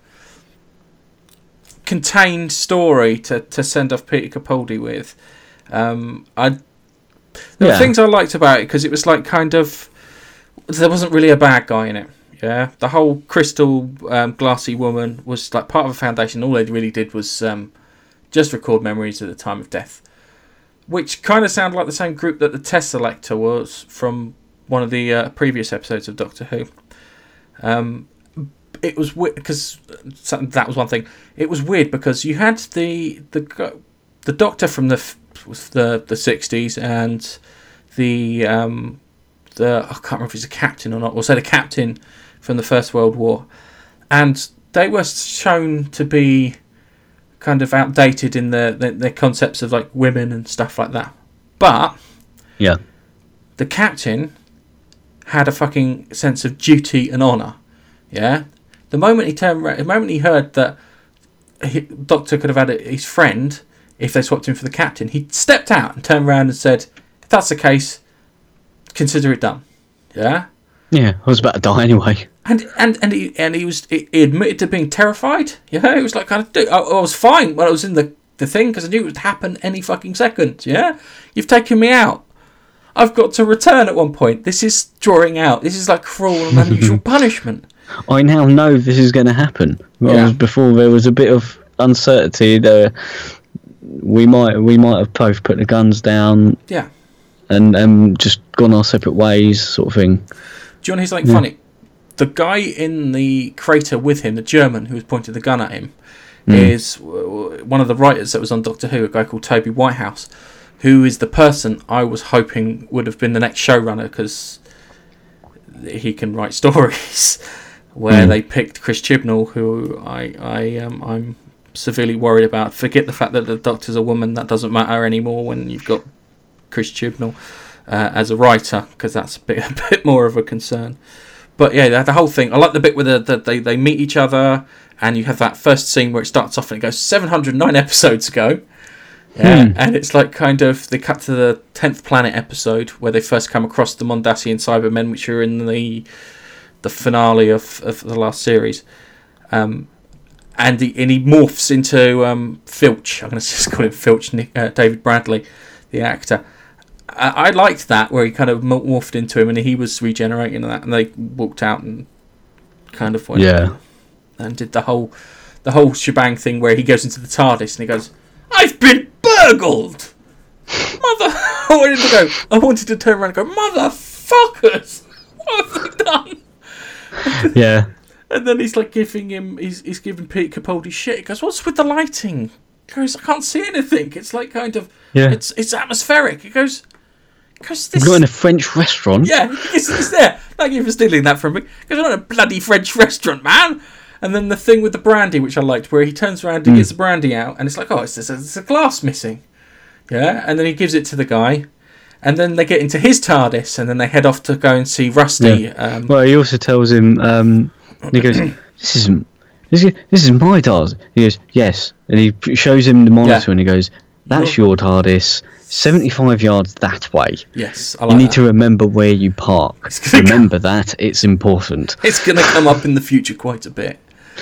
contained story to send off Peter Capaldi with. There were things I liked about it because it was like kind of, there wasn't really a bad guy in it. Yeah, the whole crystal glassy woman was like part of a foundation. All they really did was Just record memories at the time of death. Which kind of sounded like the same group that the Tesseract was from one of the previous episodes of Doctor Who. It was weird because that was one thing. It was weird because you had the Doctor from the 60s and the I can't remember if he's a captain or not. Or say the captain from the First World War, and they were shown to be kind of outdated in their concepts of like women and stuff like that. But the captain had a fucking sense of duty and honour. Yeah, the moment he heard that Doctor could have had his friend if they swapped him for the captain, he stepped out and turned around and said, "If that's the case, consider it done." Yeah. Yeah, I was about to die anyway. And he admitted to being terrified. Yeah, he was like, I was fine when I was in the thing because I knew it would happen any fucking second. Yeah, you've taken me out. I've got to return at one point. This is drawing out. This is like cruel and unusual punishment. I now know this is going to happen. Whereas before there was a bit of uncertainty. We might have both put the guns down. Yeah. And just gone our separate ways, sort of thing. Do you know who's funny? The guy in the crater with him, the German who was pointing the gun at him, is one of the writers that was on Doctor Who, a guy called Toby Whitehouse, who is the person I was hoping would have been the next showrunner because he can write stories. Where they picked Chris Chibnall, who I'm severely worried about. Forget the fact that the Doctor's a woman; that doesn't matter anymore when you've got Chris Chibnall as a writer, because that's a bit more of a concern. But yeah, the whole thing. I like the bit where they meet each other, and you have that first scene where it starts off and it goes 709 episodes ago. Yeah, and it's like kind of they cut to the 10th planet episode where they first come across the Mondasian Cybermen, which are in the finale of the last series. And he morphs into Filch. I'm going to just call him Filch. David Bradley, the actor. I liked that where he kind of morphed into him and he was regenerating and that, and they walked out and kind of went and did the whole shebang thing where he goes into the TARDIS and he goes, "I've been burgled, mother." I wanted to turn around and go, "Motherfuckers, what have they done?" Yeah. And then he's like he's giving Pete Capaldi shit. He goes, "What's with the lighting?" He goes, "I can't see anything. It's like kind of it's atmospheric." He goes, "Because this." We're in a French restaurant. Yeah, it's there. Thank you for stealing that from me. Because we're in a bloody French restaurant, man. And then the thing with the brandy, which I liked, where he turns around and gets the brandy out, and it's like, oh, it's a glass missing. Yeah, and then he gives it to the guy. And then they get into his TARDIS, and then they head off to go and see Rusty. Yeah. Well, he also tells him, he goes, this is my TARDIS. He goes, yes. And he shows him the monitor, and he goes, that's your TARDIS, 75 yards that way. Yes, I like You need to remember where you park. Remember that, it's important. It's going to come up in the future quite a bit.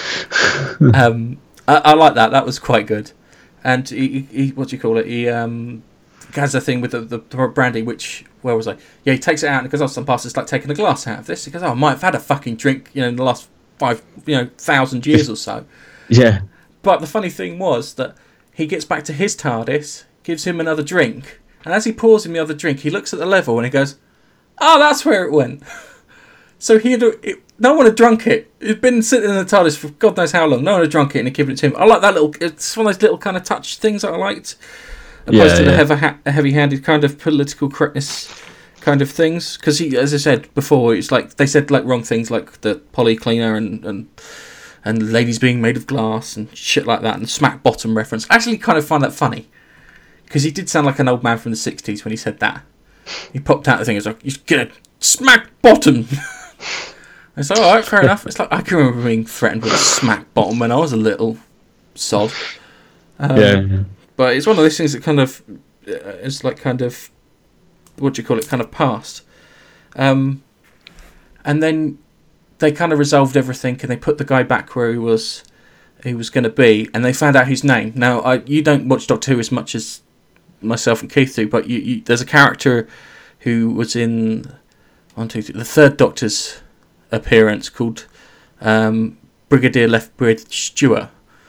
I like that. That was quite good. And he what do you call it? He has a thing with the brandy, which, where was I? Yeah, he takes it out and he goes, "Oh, some bastards like taking a glass out of this." He goes, "Oh, I might have had a fucking drink, in the last 5,000 years or so." Yeah. But the funny thing was that he gets back to his TARDIS, gives him another drink, and as he pours him the other drink, he looks at the level and he goes, "Oh, that's where it went." So no one had drunk it. It'd been sitting in the TARDIS for God knows how long. No one had drunk it and had given it to him. I like that it's one of those little kind of touch things that I liked. Opposed to the heavy-handed kind of political correctness kind of things. Because as I said before, it's like they said like wrong things like the polycleaner and ladies being made of glass and shit like that, and smack bottom reference. I actually kind of find that funny. Because he did sound like an old man from the 60s when he said that. He popped out the thing, he was like, "You're gonna smack bottom." It's like, alright, fair enough. It's like, I can remember being threatened with a smack bottom when I was a little sod. But it's one of those things that kind of is like kind of, what do you call it, kind of past. And then they kind of resolved everything and they put the guy back where he was going to be, and they found out his name. Now, you don't watch Doctor Who as much as myself and Keith do, but there's a character who was in the third Doctor's appearance called Brigadier Lethbridge Stewart,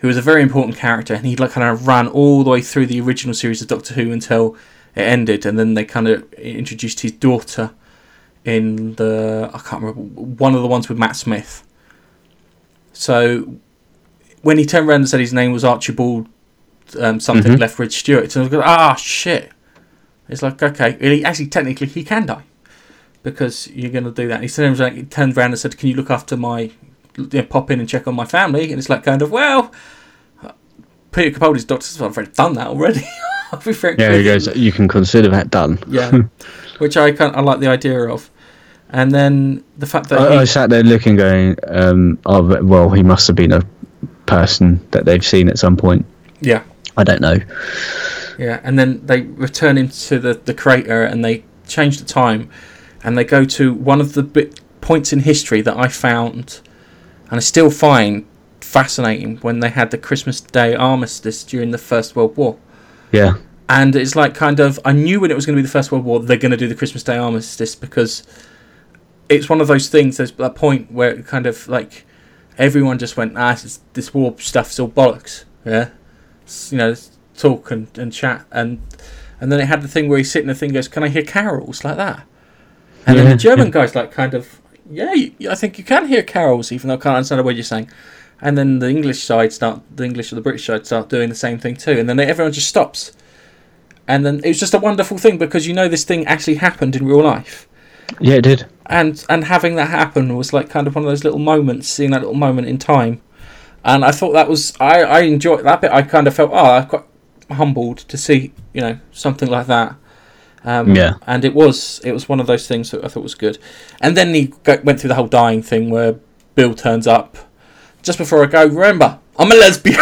who was a very important character, and he like kind of ran all the way through the original series of Doctor Who until it ended, and then they kind of introduced his daughter in I can't remember, one of the ones with Matt Smith. So when he turned around and said his name was Archibald something Lethbridge Stewart, so I was like, shit. It's like, okay, actually technically he can die because you're going to do that. And he turned around and said, can you look after pop in and check on my family? And it's like kind of, well, Peter Capaldi's doctor said, I've already done that already. He goes, you can consider that done. Yeah, which I like the idea of. And then the fact that I sat there looking, going, well, he must have been a person that they've seen at some point. Yeah. I don't know. Yeah, and then they return him to the crater, and they change the time, and they go to one of the points in history that I found, and I still find fascinating, when they had the Christmas Day armistice during the First World War. Yeah. And it's like kind of, I knew when it was going to be the First World War, they're going to do the Christmas Day armistice, because it's one of those things, there's that point where it kind of like, everyone just went, this war stuff's all bollocks, yeah? Talk and chat, and then it had the thing where he's sitting there, thing goes, can I hear carols like that? And then the German guy's like, kind of, I think you can hear carols, even though I can't understand what you're saying. And then the English or the British side start doing the same thing too, and then everyone just stops. And then it was just a wonderful thing, because this thing actually happened in real life. Yeah, it did. And having that happen was like kind of one of those little moments, seeing that little moment in time. And I thought that was, I enjoyed that bit. I kind of felt, I'm quite humbled to see, something like that. And it was one of those things that I thought was good. And then he went through the whole dying thing where Bill turns up. Just before I go, remember, I'm a lesbian.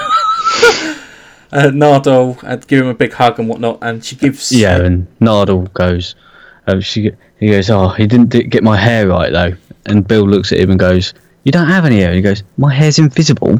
Nardole, I'd give him a big hug and whatnot, and she gives... Yeah, and Nardole goes... he goes, he didn't get my hair right, though. And Bill looks at him and goes... You don't have any hair. And he goes, my hair's invisible.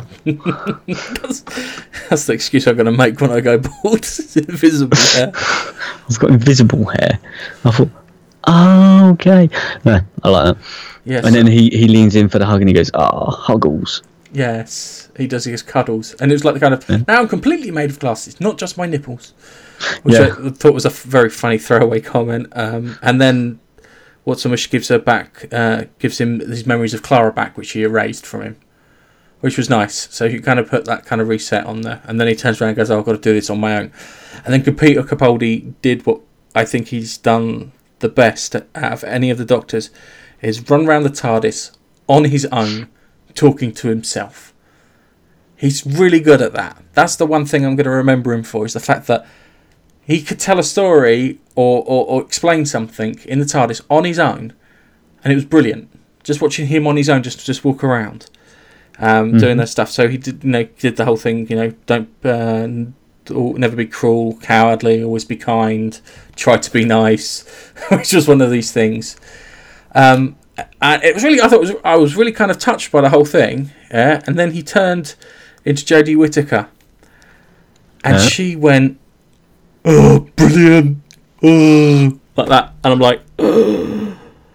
That's the excuse I'm going to make when I go bald. It's invisible hair. I've got invisible hair. I thought, okay. No, I like that. Yes. And then he leans in for the hug and he goes, huggles. Yes, he does. He goes, cuddles. And it was like the kind of, now I'm completely made of glass. It's not just my nipples. Which I thought was a very funny throwaway comment. And then... Watson gives him his memories of Clara back, which he erased from him, which was nice. So he kind of put that kind of reset on there, and then he turns around and goes, I've got to do this on my own. And then Peter Capaldi did what I think he's done the best out of any of the Doctors, is run around the TARDIS on his own, talking to himself. He's really good at that. That's the one thing I'm going to remember him for, is the fact that he could tell a story or explain something in the TARDIS on his own, and it was brilliant. Just watching him on his own, just walk around, doing that stuff. So he did the whole thing. Don't never be cruel, cowardly, always be kind, try to be nice, which was one of these things. And it was really, I was really kind of touched by the whole thing. Yeah, and then he turned into Jodie Whittaker, and she went, "Oh, brilliant!" Like that, and I'm like, oh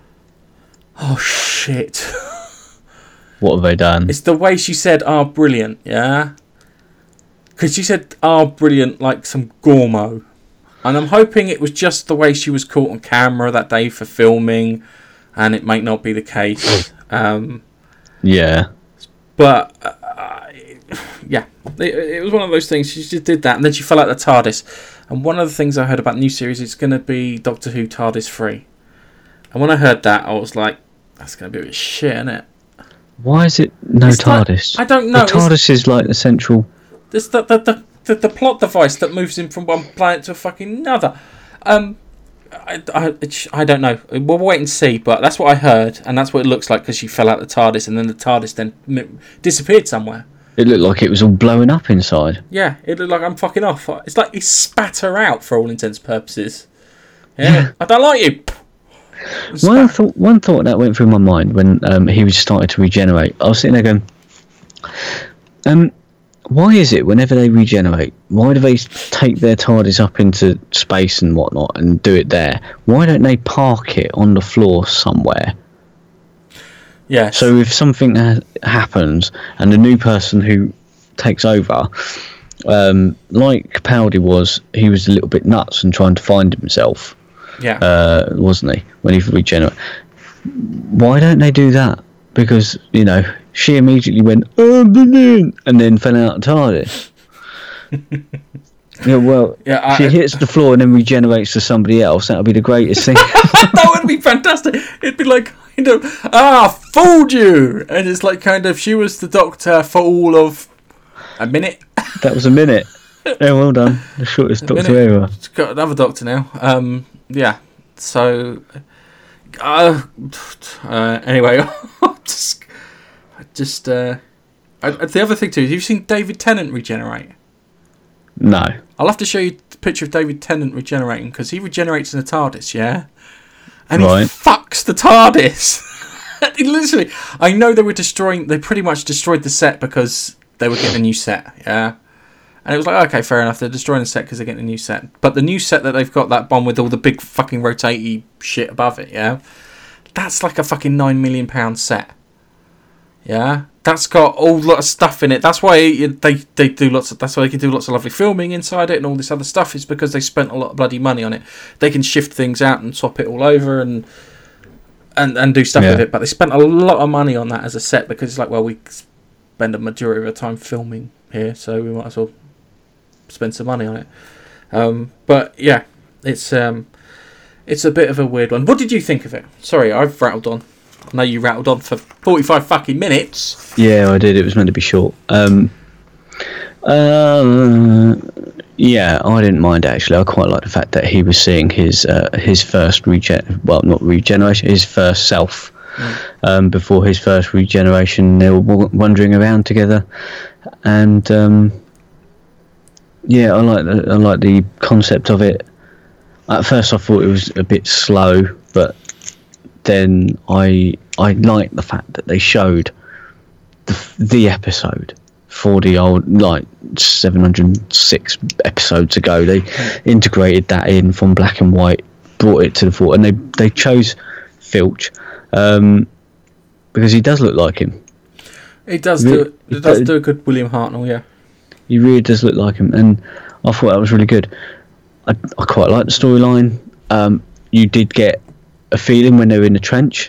shit. What have they done? It's the way she said, brilliant, yeah? Because she said, brilliant, like some gormo. And I'm hoping it was just the way she was caught on camera that day for filming, and it might not be the case. Yeah. But, yeah, it was one of those things. She just did that, and then she fell out the TARDIS. And one of the things I heard about the new series is going to be Doctor Who TARDIS free. And when I heard that, I was like, that's going to be a bit shit, isn't it? Why is it no TARDIS? I don't know. The TARDIS is like the central... It's the plot device that moves him from one planet to a fucking another. I don't know. We'll wait and see, but that's what I heard, and that's what it looks like, because she fell out the TARDIS, and then the TARDIS then disappeared somewhere. It looked like it was all blowing up inside. Yeah, it looked like I'm fucking off. It's like he spat her out for all intents and purposes. Yeah. I don't like you. One thought that went through my mind when he was starting to regenerate. I was sitting there going, why is it whenever they regenerate, why do they take their TARDIS up into space and whatnot and do it there? Why don't they park it on the floor somewhere? Yes. So if something happens and the new person who takes over, like Capaldi was, he was a little bit nuts and trying to find himself. Yeah. Wasn't he, when he regenerated? Why don't they do that? Because, you know, she immediately went, oh, brilliant, and then fell out of TARDIS. Yeah, well, she hits the floor and then regenerates to somebody else. That would be the greatest thing. That would be fantastic. It'd be like, kind of, fooled you. And it's like, kind of, she was the Doctor for all of a minute. That was a minute. Yeah, well done. The shortest Doctor ever. She's got another Doctor now. Yeah. So, anyway, the other thing too, have you seen David Tennant regenerate? No. I'll have to show you the picture of David Tennant regenerating, because he regenerates in the TARDIS, yeah? And he fucks the TARDIS. Literally, I know they pretty much destroyed the set because they were getting a new set, yeah? And it was like, okay, fair enough, they're destroying the set because they're getting a new set. But the new set that they've got, that one with all the big fucking rotatey shit above it, yeah? That's like a fucking £9 million set. Yeah? That's got all lot of stuff in it. That's why they do lots of. That's why they can do lots of lovely filming inside it and all this other stuff. Is because they spent a lot of bloody money on it. They can shift things out and swap it all over and do stuff with it. But they spent a lot of money on that as a set, because it's like, well, we spend a majority of our time filming here, so we might as well spend some money on it. But yeah, it's a bit of a weird one. What did you think of it? Sorry, I've rattled on. I know you rattled on for 45 fucking minutes. Yeah, I did. It was meant to be short. Yeah, I didn't mind, actually. I quite like the fact that he was seeing his first his first self. Before his first regeneration, they were wandering around together, and yeah, I like the concept of it. At first, I thought it was a bit slow, but then I liked the fact that they showed the episode for the old, like, 706 episodes ago. They integrated that in from black and white, brought it to the fore, and they chose Filch because he does look like him. He does do a good William Hartnell, yeah. He really does look like him, and I thought that was really good. I quite like the storyline. You did get a feeling when they were in the trench.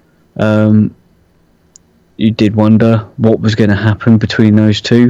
You did wonder what was going to happen between those two.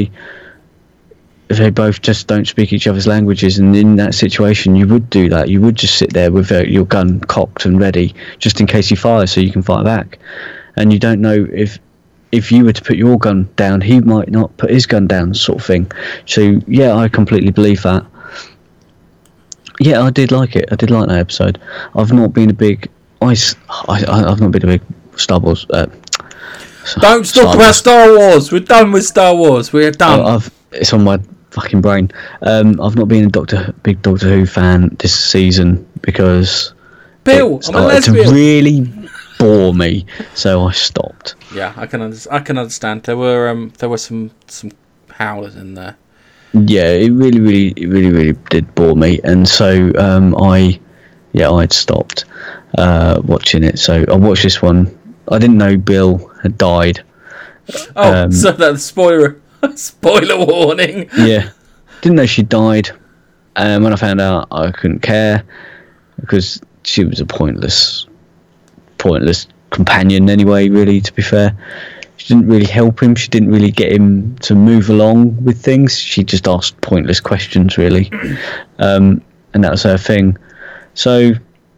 If they both just don't speak each other's languages, and in that situation you would do that. You would just sit there with your gun cocked and ready, just in case he fires, so you can fire back. And you don't know if you were to put your gun down, he might not put his gun down, sort of thing. So yeah, I completely believe that. Yeah, I did like it. I did like that episode. I've not been a big I've not been a big Star Wars. Don't talk about Star Wars. We're done with Star Wars. We're done. It's on my fucking brain. I've not been a big Doctor Who fan this season because Bill, I'm a lesbian. To really bore me, so I stopped. Yeah, I can understand. There were some howlers in there. Yeah, it really did bore me, and so I'd stopped watching it. So I watched this one. I didn't know Bill had died. Oh, so that's spoiler warning. Yeah, didn't know she died. When I found out, I couldn't care because she was a pointless companion anyway. Really, to be fair, she didn't really help him. She didn't really get him to move along with things. She just asked pointless questions, really, and that was her thing. So,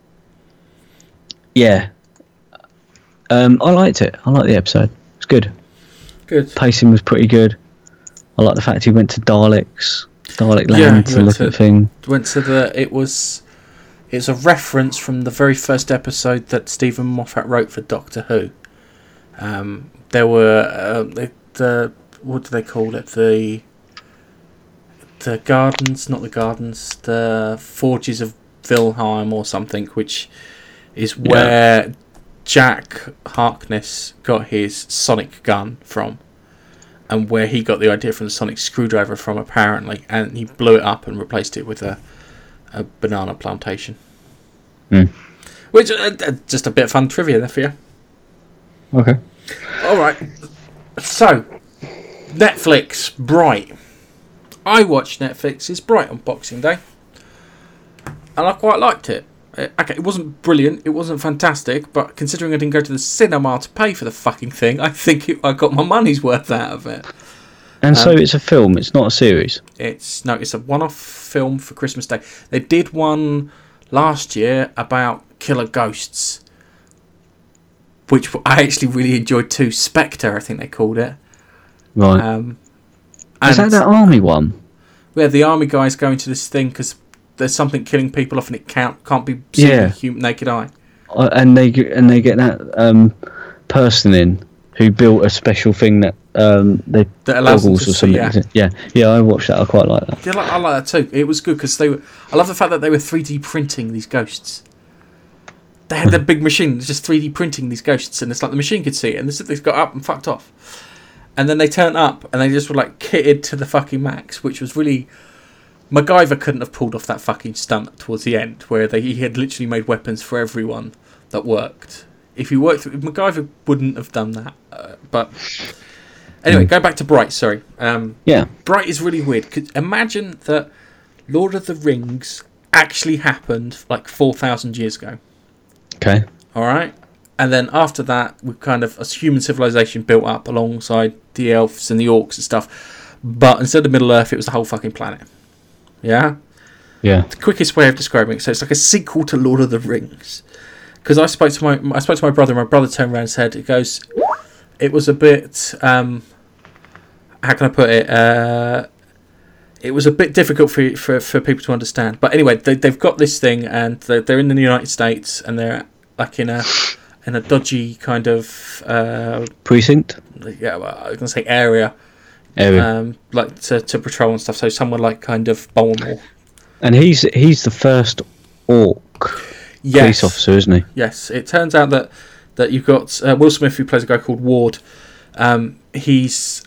yeah, I liked it. I liked the episode. It's good. Good. Pacing was pretty good. I like the fact he went to Dalek land to look at thing. It's a reference from the very first episode that Stephen Moffat wrote for Doctor Who. There were what do they call it? The gardens, not the gardens, the Forges of Vilheim or something, which is where Jack Harkness got his sonic gun from, and where he got the idea from the sonic screwdriver from, apparently, and he blew it up and replaced it with a banana plantation. Which just a bit of fun trivia there for you. Okay. All right. So Netflix, Bright. I watched Netflix's Bright on Boxing Day, and I quite liked it. Okay, it wasn't brilliant, it wasn't fantastic, but considering I didn't go to the cinema to pay for the fucking thing, I think I got my money's worth out of it. And so it's a film, it's not a series? It's a one-off film for Christmas Day. They did one last year about killer ghosts, which I actually really enjoyed too. Spectre, I think they called it. Right. Is that army one? Where the army guys go into this thing because there's something killing people off and it can't be seen with human naked eye. And they get that person in who built a special thing that allows them to or something. see, yeah. I watched that. I quite like that. Yeah, I like that too. It was good because I love the fact that they were 3D printing these ghosts. They had their big machine just 3D printing these ghosts, and it's like the machine could see it, and they got up and fucked off. And then they turned up, and they just were like kitted to the fucking max, which was really... MacGyver couldn't have pulled off that fucking stunt towards the end, where he had literally made weapons for everyone that worked. If MacGyver wouldn't have done that. But anyway, go back to Bright. Sorry. Bright is really weird. Imagine that Lord of the Rings actually happened like 4,000 years ago. Okay. All right. And then after that, we kind of, as human civilization built up alongside the elves and the orcs and stuff. But instead of Middle Earth, it was the whole fucking planet. Yeah? Yeah. The quickest way of describing it. So it's like a sequel to Lord of the Rings. Because I spoke to my brother, and my brother turned around and said, it was a bit, how can I put it? It was a bit difficult for people to understand. But anyway, they've got this thing, and they're in the United States, and they're like in a dodgy kind of precinct. Yeah, well, I was gonna say area. Like to patrol and stuff. So somewhere like kind of Baltimore. And he's the first orc police officer, isn't he? Yes. It turns out that you've got Will Smith, who plays a guy called Ward. He's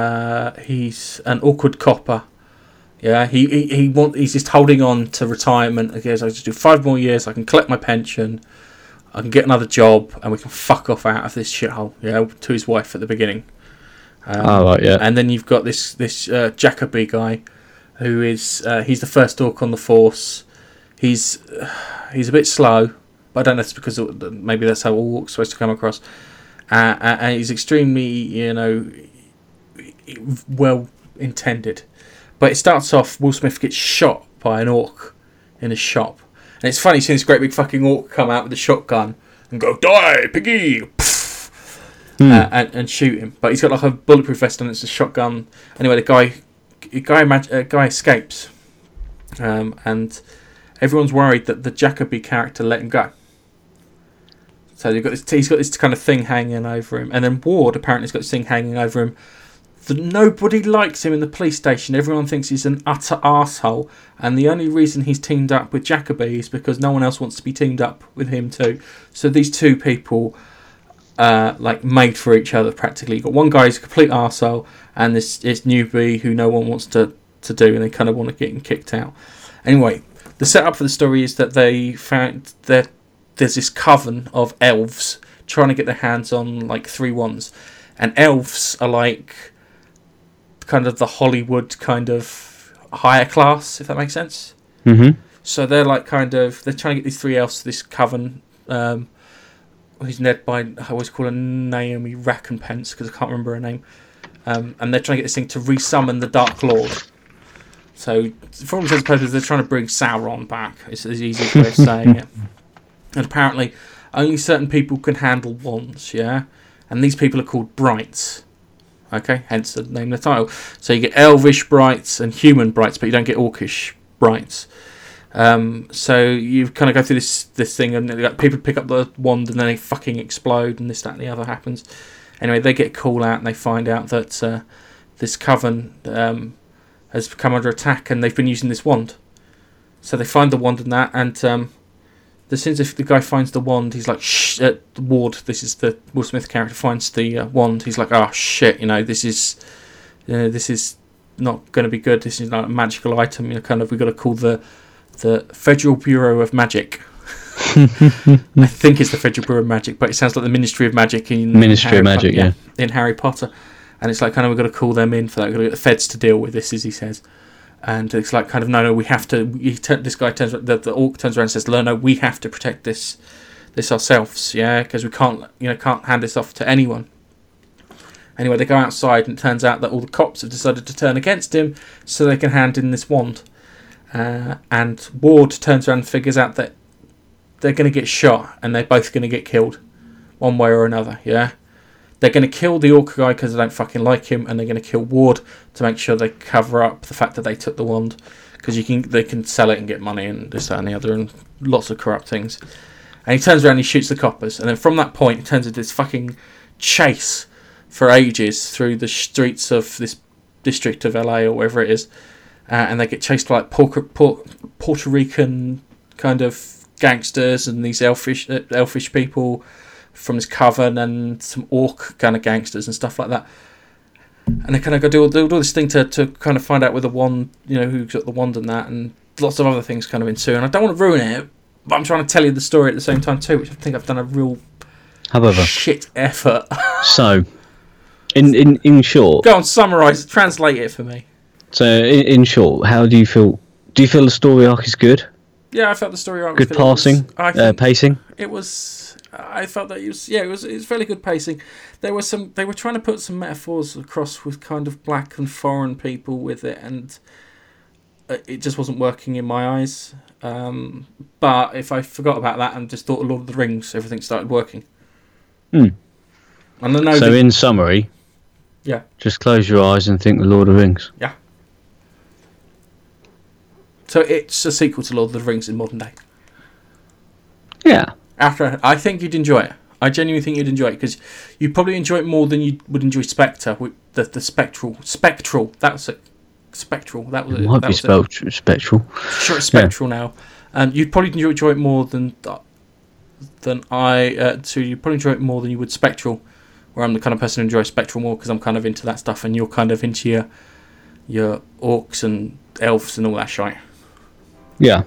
an awkward copper. Yeah, he's just holding on to retirement. He goes, I just do 5 more years. I can collect my pension. I can get another job, and we can fuck off out of this shithole. Yeah, to his wife at the beginning. Right, yeah. And then you've got this Jacoby guy, who is he's the first orc on the force. He's a bit slow, but I don't know if it's because maybe that's how all orcs are supposed to come across. And he's extremely, well intended. But it starts off, Will Smith gets shot by an orc in a shop. And it's funny seeing this great big fucking orc come out with a shotgun and go, "Die, piggy!" And shoot him. But he's got like a bulletproof vest and it's a shotgun. Anyway, the guy escapes. And everyone's worried that the Jacoby character let him go. So he's got this kind of thing hanging over him. And then Ward apparently has got this thing hanging over him. Nobody likes him in the police station. Everyone thinks he's an utter arsehole. And the only reason he's teamed up with Jacoby is because no one else wants to be teamed up with him too. So these two people like made for each other practically. You've got one guy who's a complete arsehole and this newbie who no one wants to do, and they kind of want to get him kicked out. Anyway, the setup for the story is that they found that there's this coven of elves trying to get their hands on like 3 wands. And elves are like kind of the Hollywood kind of higher class, if that makes sense. Mm-hmm. So they're like they're trying to get these 3 elves to this coven, who's led by, I always call her Naomi Recompense because I can't remember her name. And they're trying to get this thing to resummon the Dark Lord. So, for all intents and purposes, they're trying to bring Sauron back. It's the easiest way of saying it. And apparently, only certain people can handle wands, yeah? And these people are called Brights. Okay, hence the name of the title. So you get elvish Brights and human Brights, but you don't get orcish Brights. So you kind of go through this thing, and people pick up the wand, and then they fucking explode, and this, that, and the other happens. Anyway, they get a call out, and they find out that this coven has come under attack, and they've been using this wand. So they find the wand and that, and as soon as the guy finds the wand, he's like, "Shh!" Ward, this is the Will Smith character, finds the wand. He's like, "Oh shit! This is not going to be good. This is like a magical item. We've got to call the Federal Bureau of Magic." I think it's the Federal Bureau of Magic, but it sounds like the Ministry of Magic in Harry Potter. In Harry Potter. And it's like, kind of, we've got to call them in for that. We've got to get the feds to deal with this, as he says. And it's like, kind of, no, we have to. This guy turns, the orc turns around and says, no, we have to protect this ourselves, yeah, because we can't hand this off to anyone. Anyway, they go outside, and it turns out that all the cops have decided to turn against him, so they can hand in this wand. And Ward turns around and figures out that they're going to get shot, and they're both going to get killed, one way or another, yeah. They're going to kill the orc guy because they don't fucking like him, and they're going to kill Ward to make sure they cover up the fact that they took the wand, because they can sell it and get money and this, that, and the other, and lots of corrupt things. And he turns around and he shoots the coppers, and then from that point it turns into this fucking chase for ages through the streets of this district of LA or wherever it is, and they get chased by like Puerto Rican kind of gangsters and these elfish people from this coven, and some orc kind of gangsters and stuff like that. And they kind of go do all this thing to kind of find out with the wand, who's got the wand and that, and lots of other things kind of ensue. And I don't want to ruin it, but I'm trying to tell you the story at the same time too, which I think I've done a real shit effort. So, in short, go on, summarise, translate it for me. So, in short, how do you feel? Do you feel the story arc is good? Yeah, I felt the story arc good was good. Pacing. It was. I felt that it was fairly good pacing. They were trying to put some metaphors across with kind of black and foreign people with it, and it just wasn't working in my eyes. But if I forgot about that and just thought of Lord of the Rings, everything started working. And I know. So, in summary, just close your eyes and think the Lord of the Rings. Yeah. So it's a sequel to Lord of the Rings in modern day. Yeah. I think you'd enjoy it. I genuinely think you'd enjoy it, because you'd probably enjoy it more than you would enjoy Spectre. The Spectral. That was it. Spectral. That was it. It might be Spectral. Sure, it's Spectral now. You'd probably enjoy it more than I. So you'd probably enjoy it more than you would Spectral, where I'm the kind of person who enjoys Spectral more because I'm kind of into that stuff, and you're kind of into your orcs and elves and all that shite. Yeah.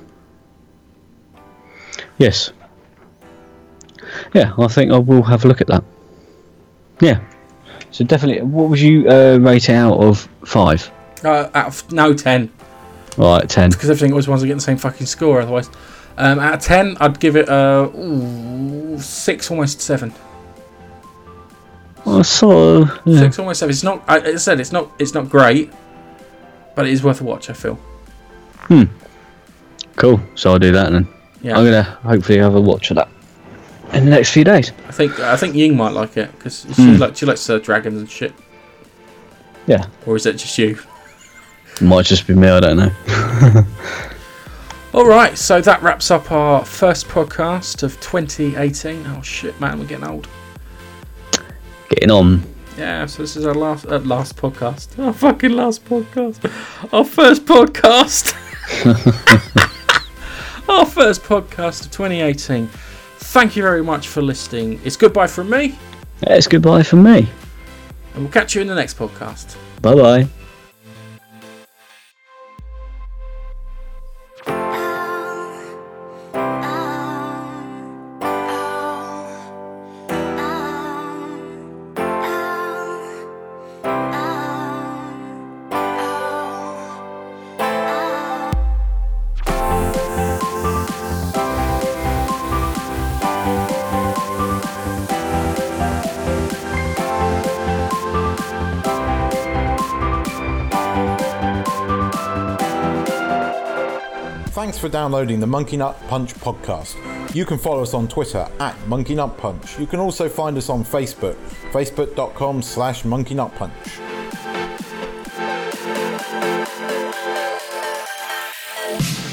Yes. Yeah, I think I will have a look at that. Yeah. So definitely, what would you rate it out of 5? Out of 10. Right, 10. Because everything always wants to get the same fucking score otherwise. Out of 10, I'd give it 6, almost 7. Well, so 6, almost 7. It's not. As I said, it's not great, but it is worth a watch, I feel. Cool. So I'll do that then. Yeah. I'm gonna hopefully have a watch of that in the next few days. I think Ying might like it, because she likes dragons and shit. Yeah. Or is it just you? Might just be me. I don't know. All right. So that wraps up our first podcast of 2018. Oh shit, man, we're getting old. Getting on. Yeah, so this is our last podcast. Our fucking last podcast. Our first podcast. Our first podcast of 2018. Thank you very much for listening. It's goodbye from me. It's goodbye from me. And we'll catch you in the next podcast. Bye-bye. Thanks for downloading the Monkey Nut Punch podcast. You can follow us on Twitter @Monkey Nut Punch. You can also find us on Facebook, facebook.com/monkeynutpunch.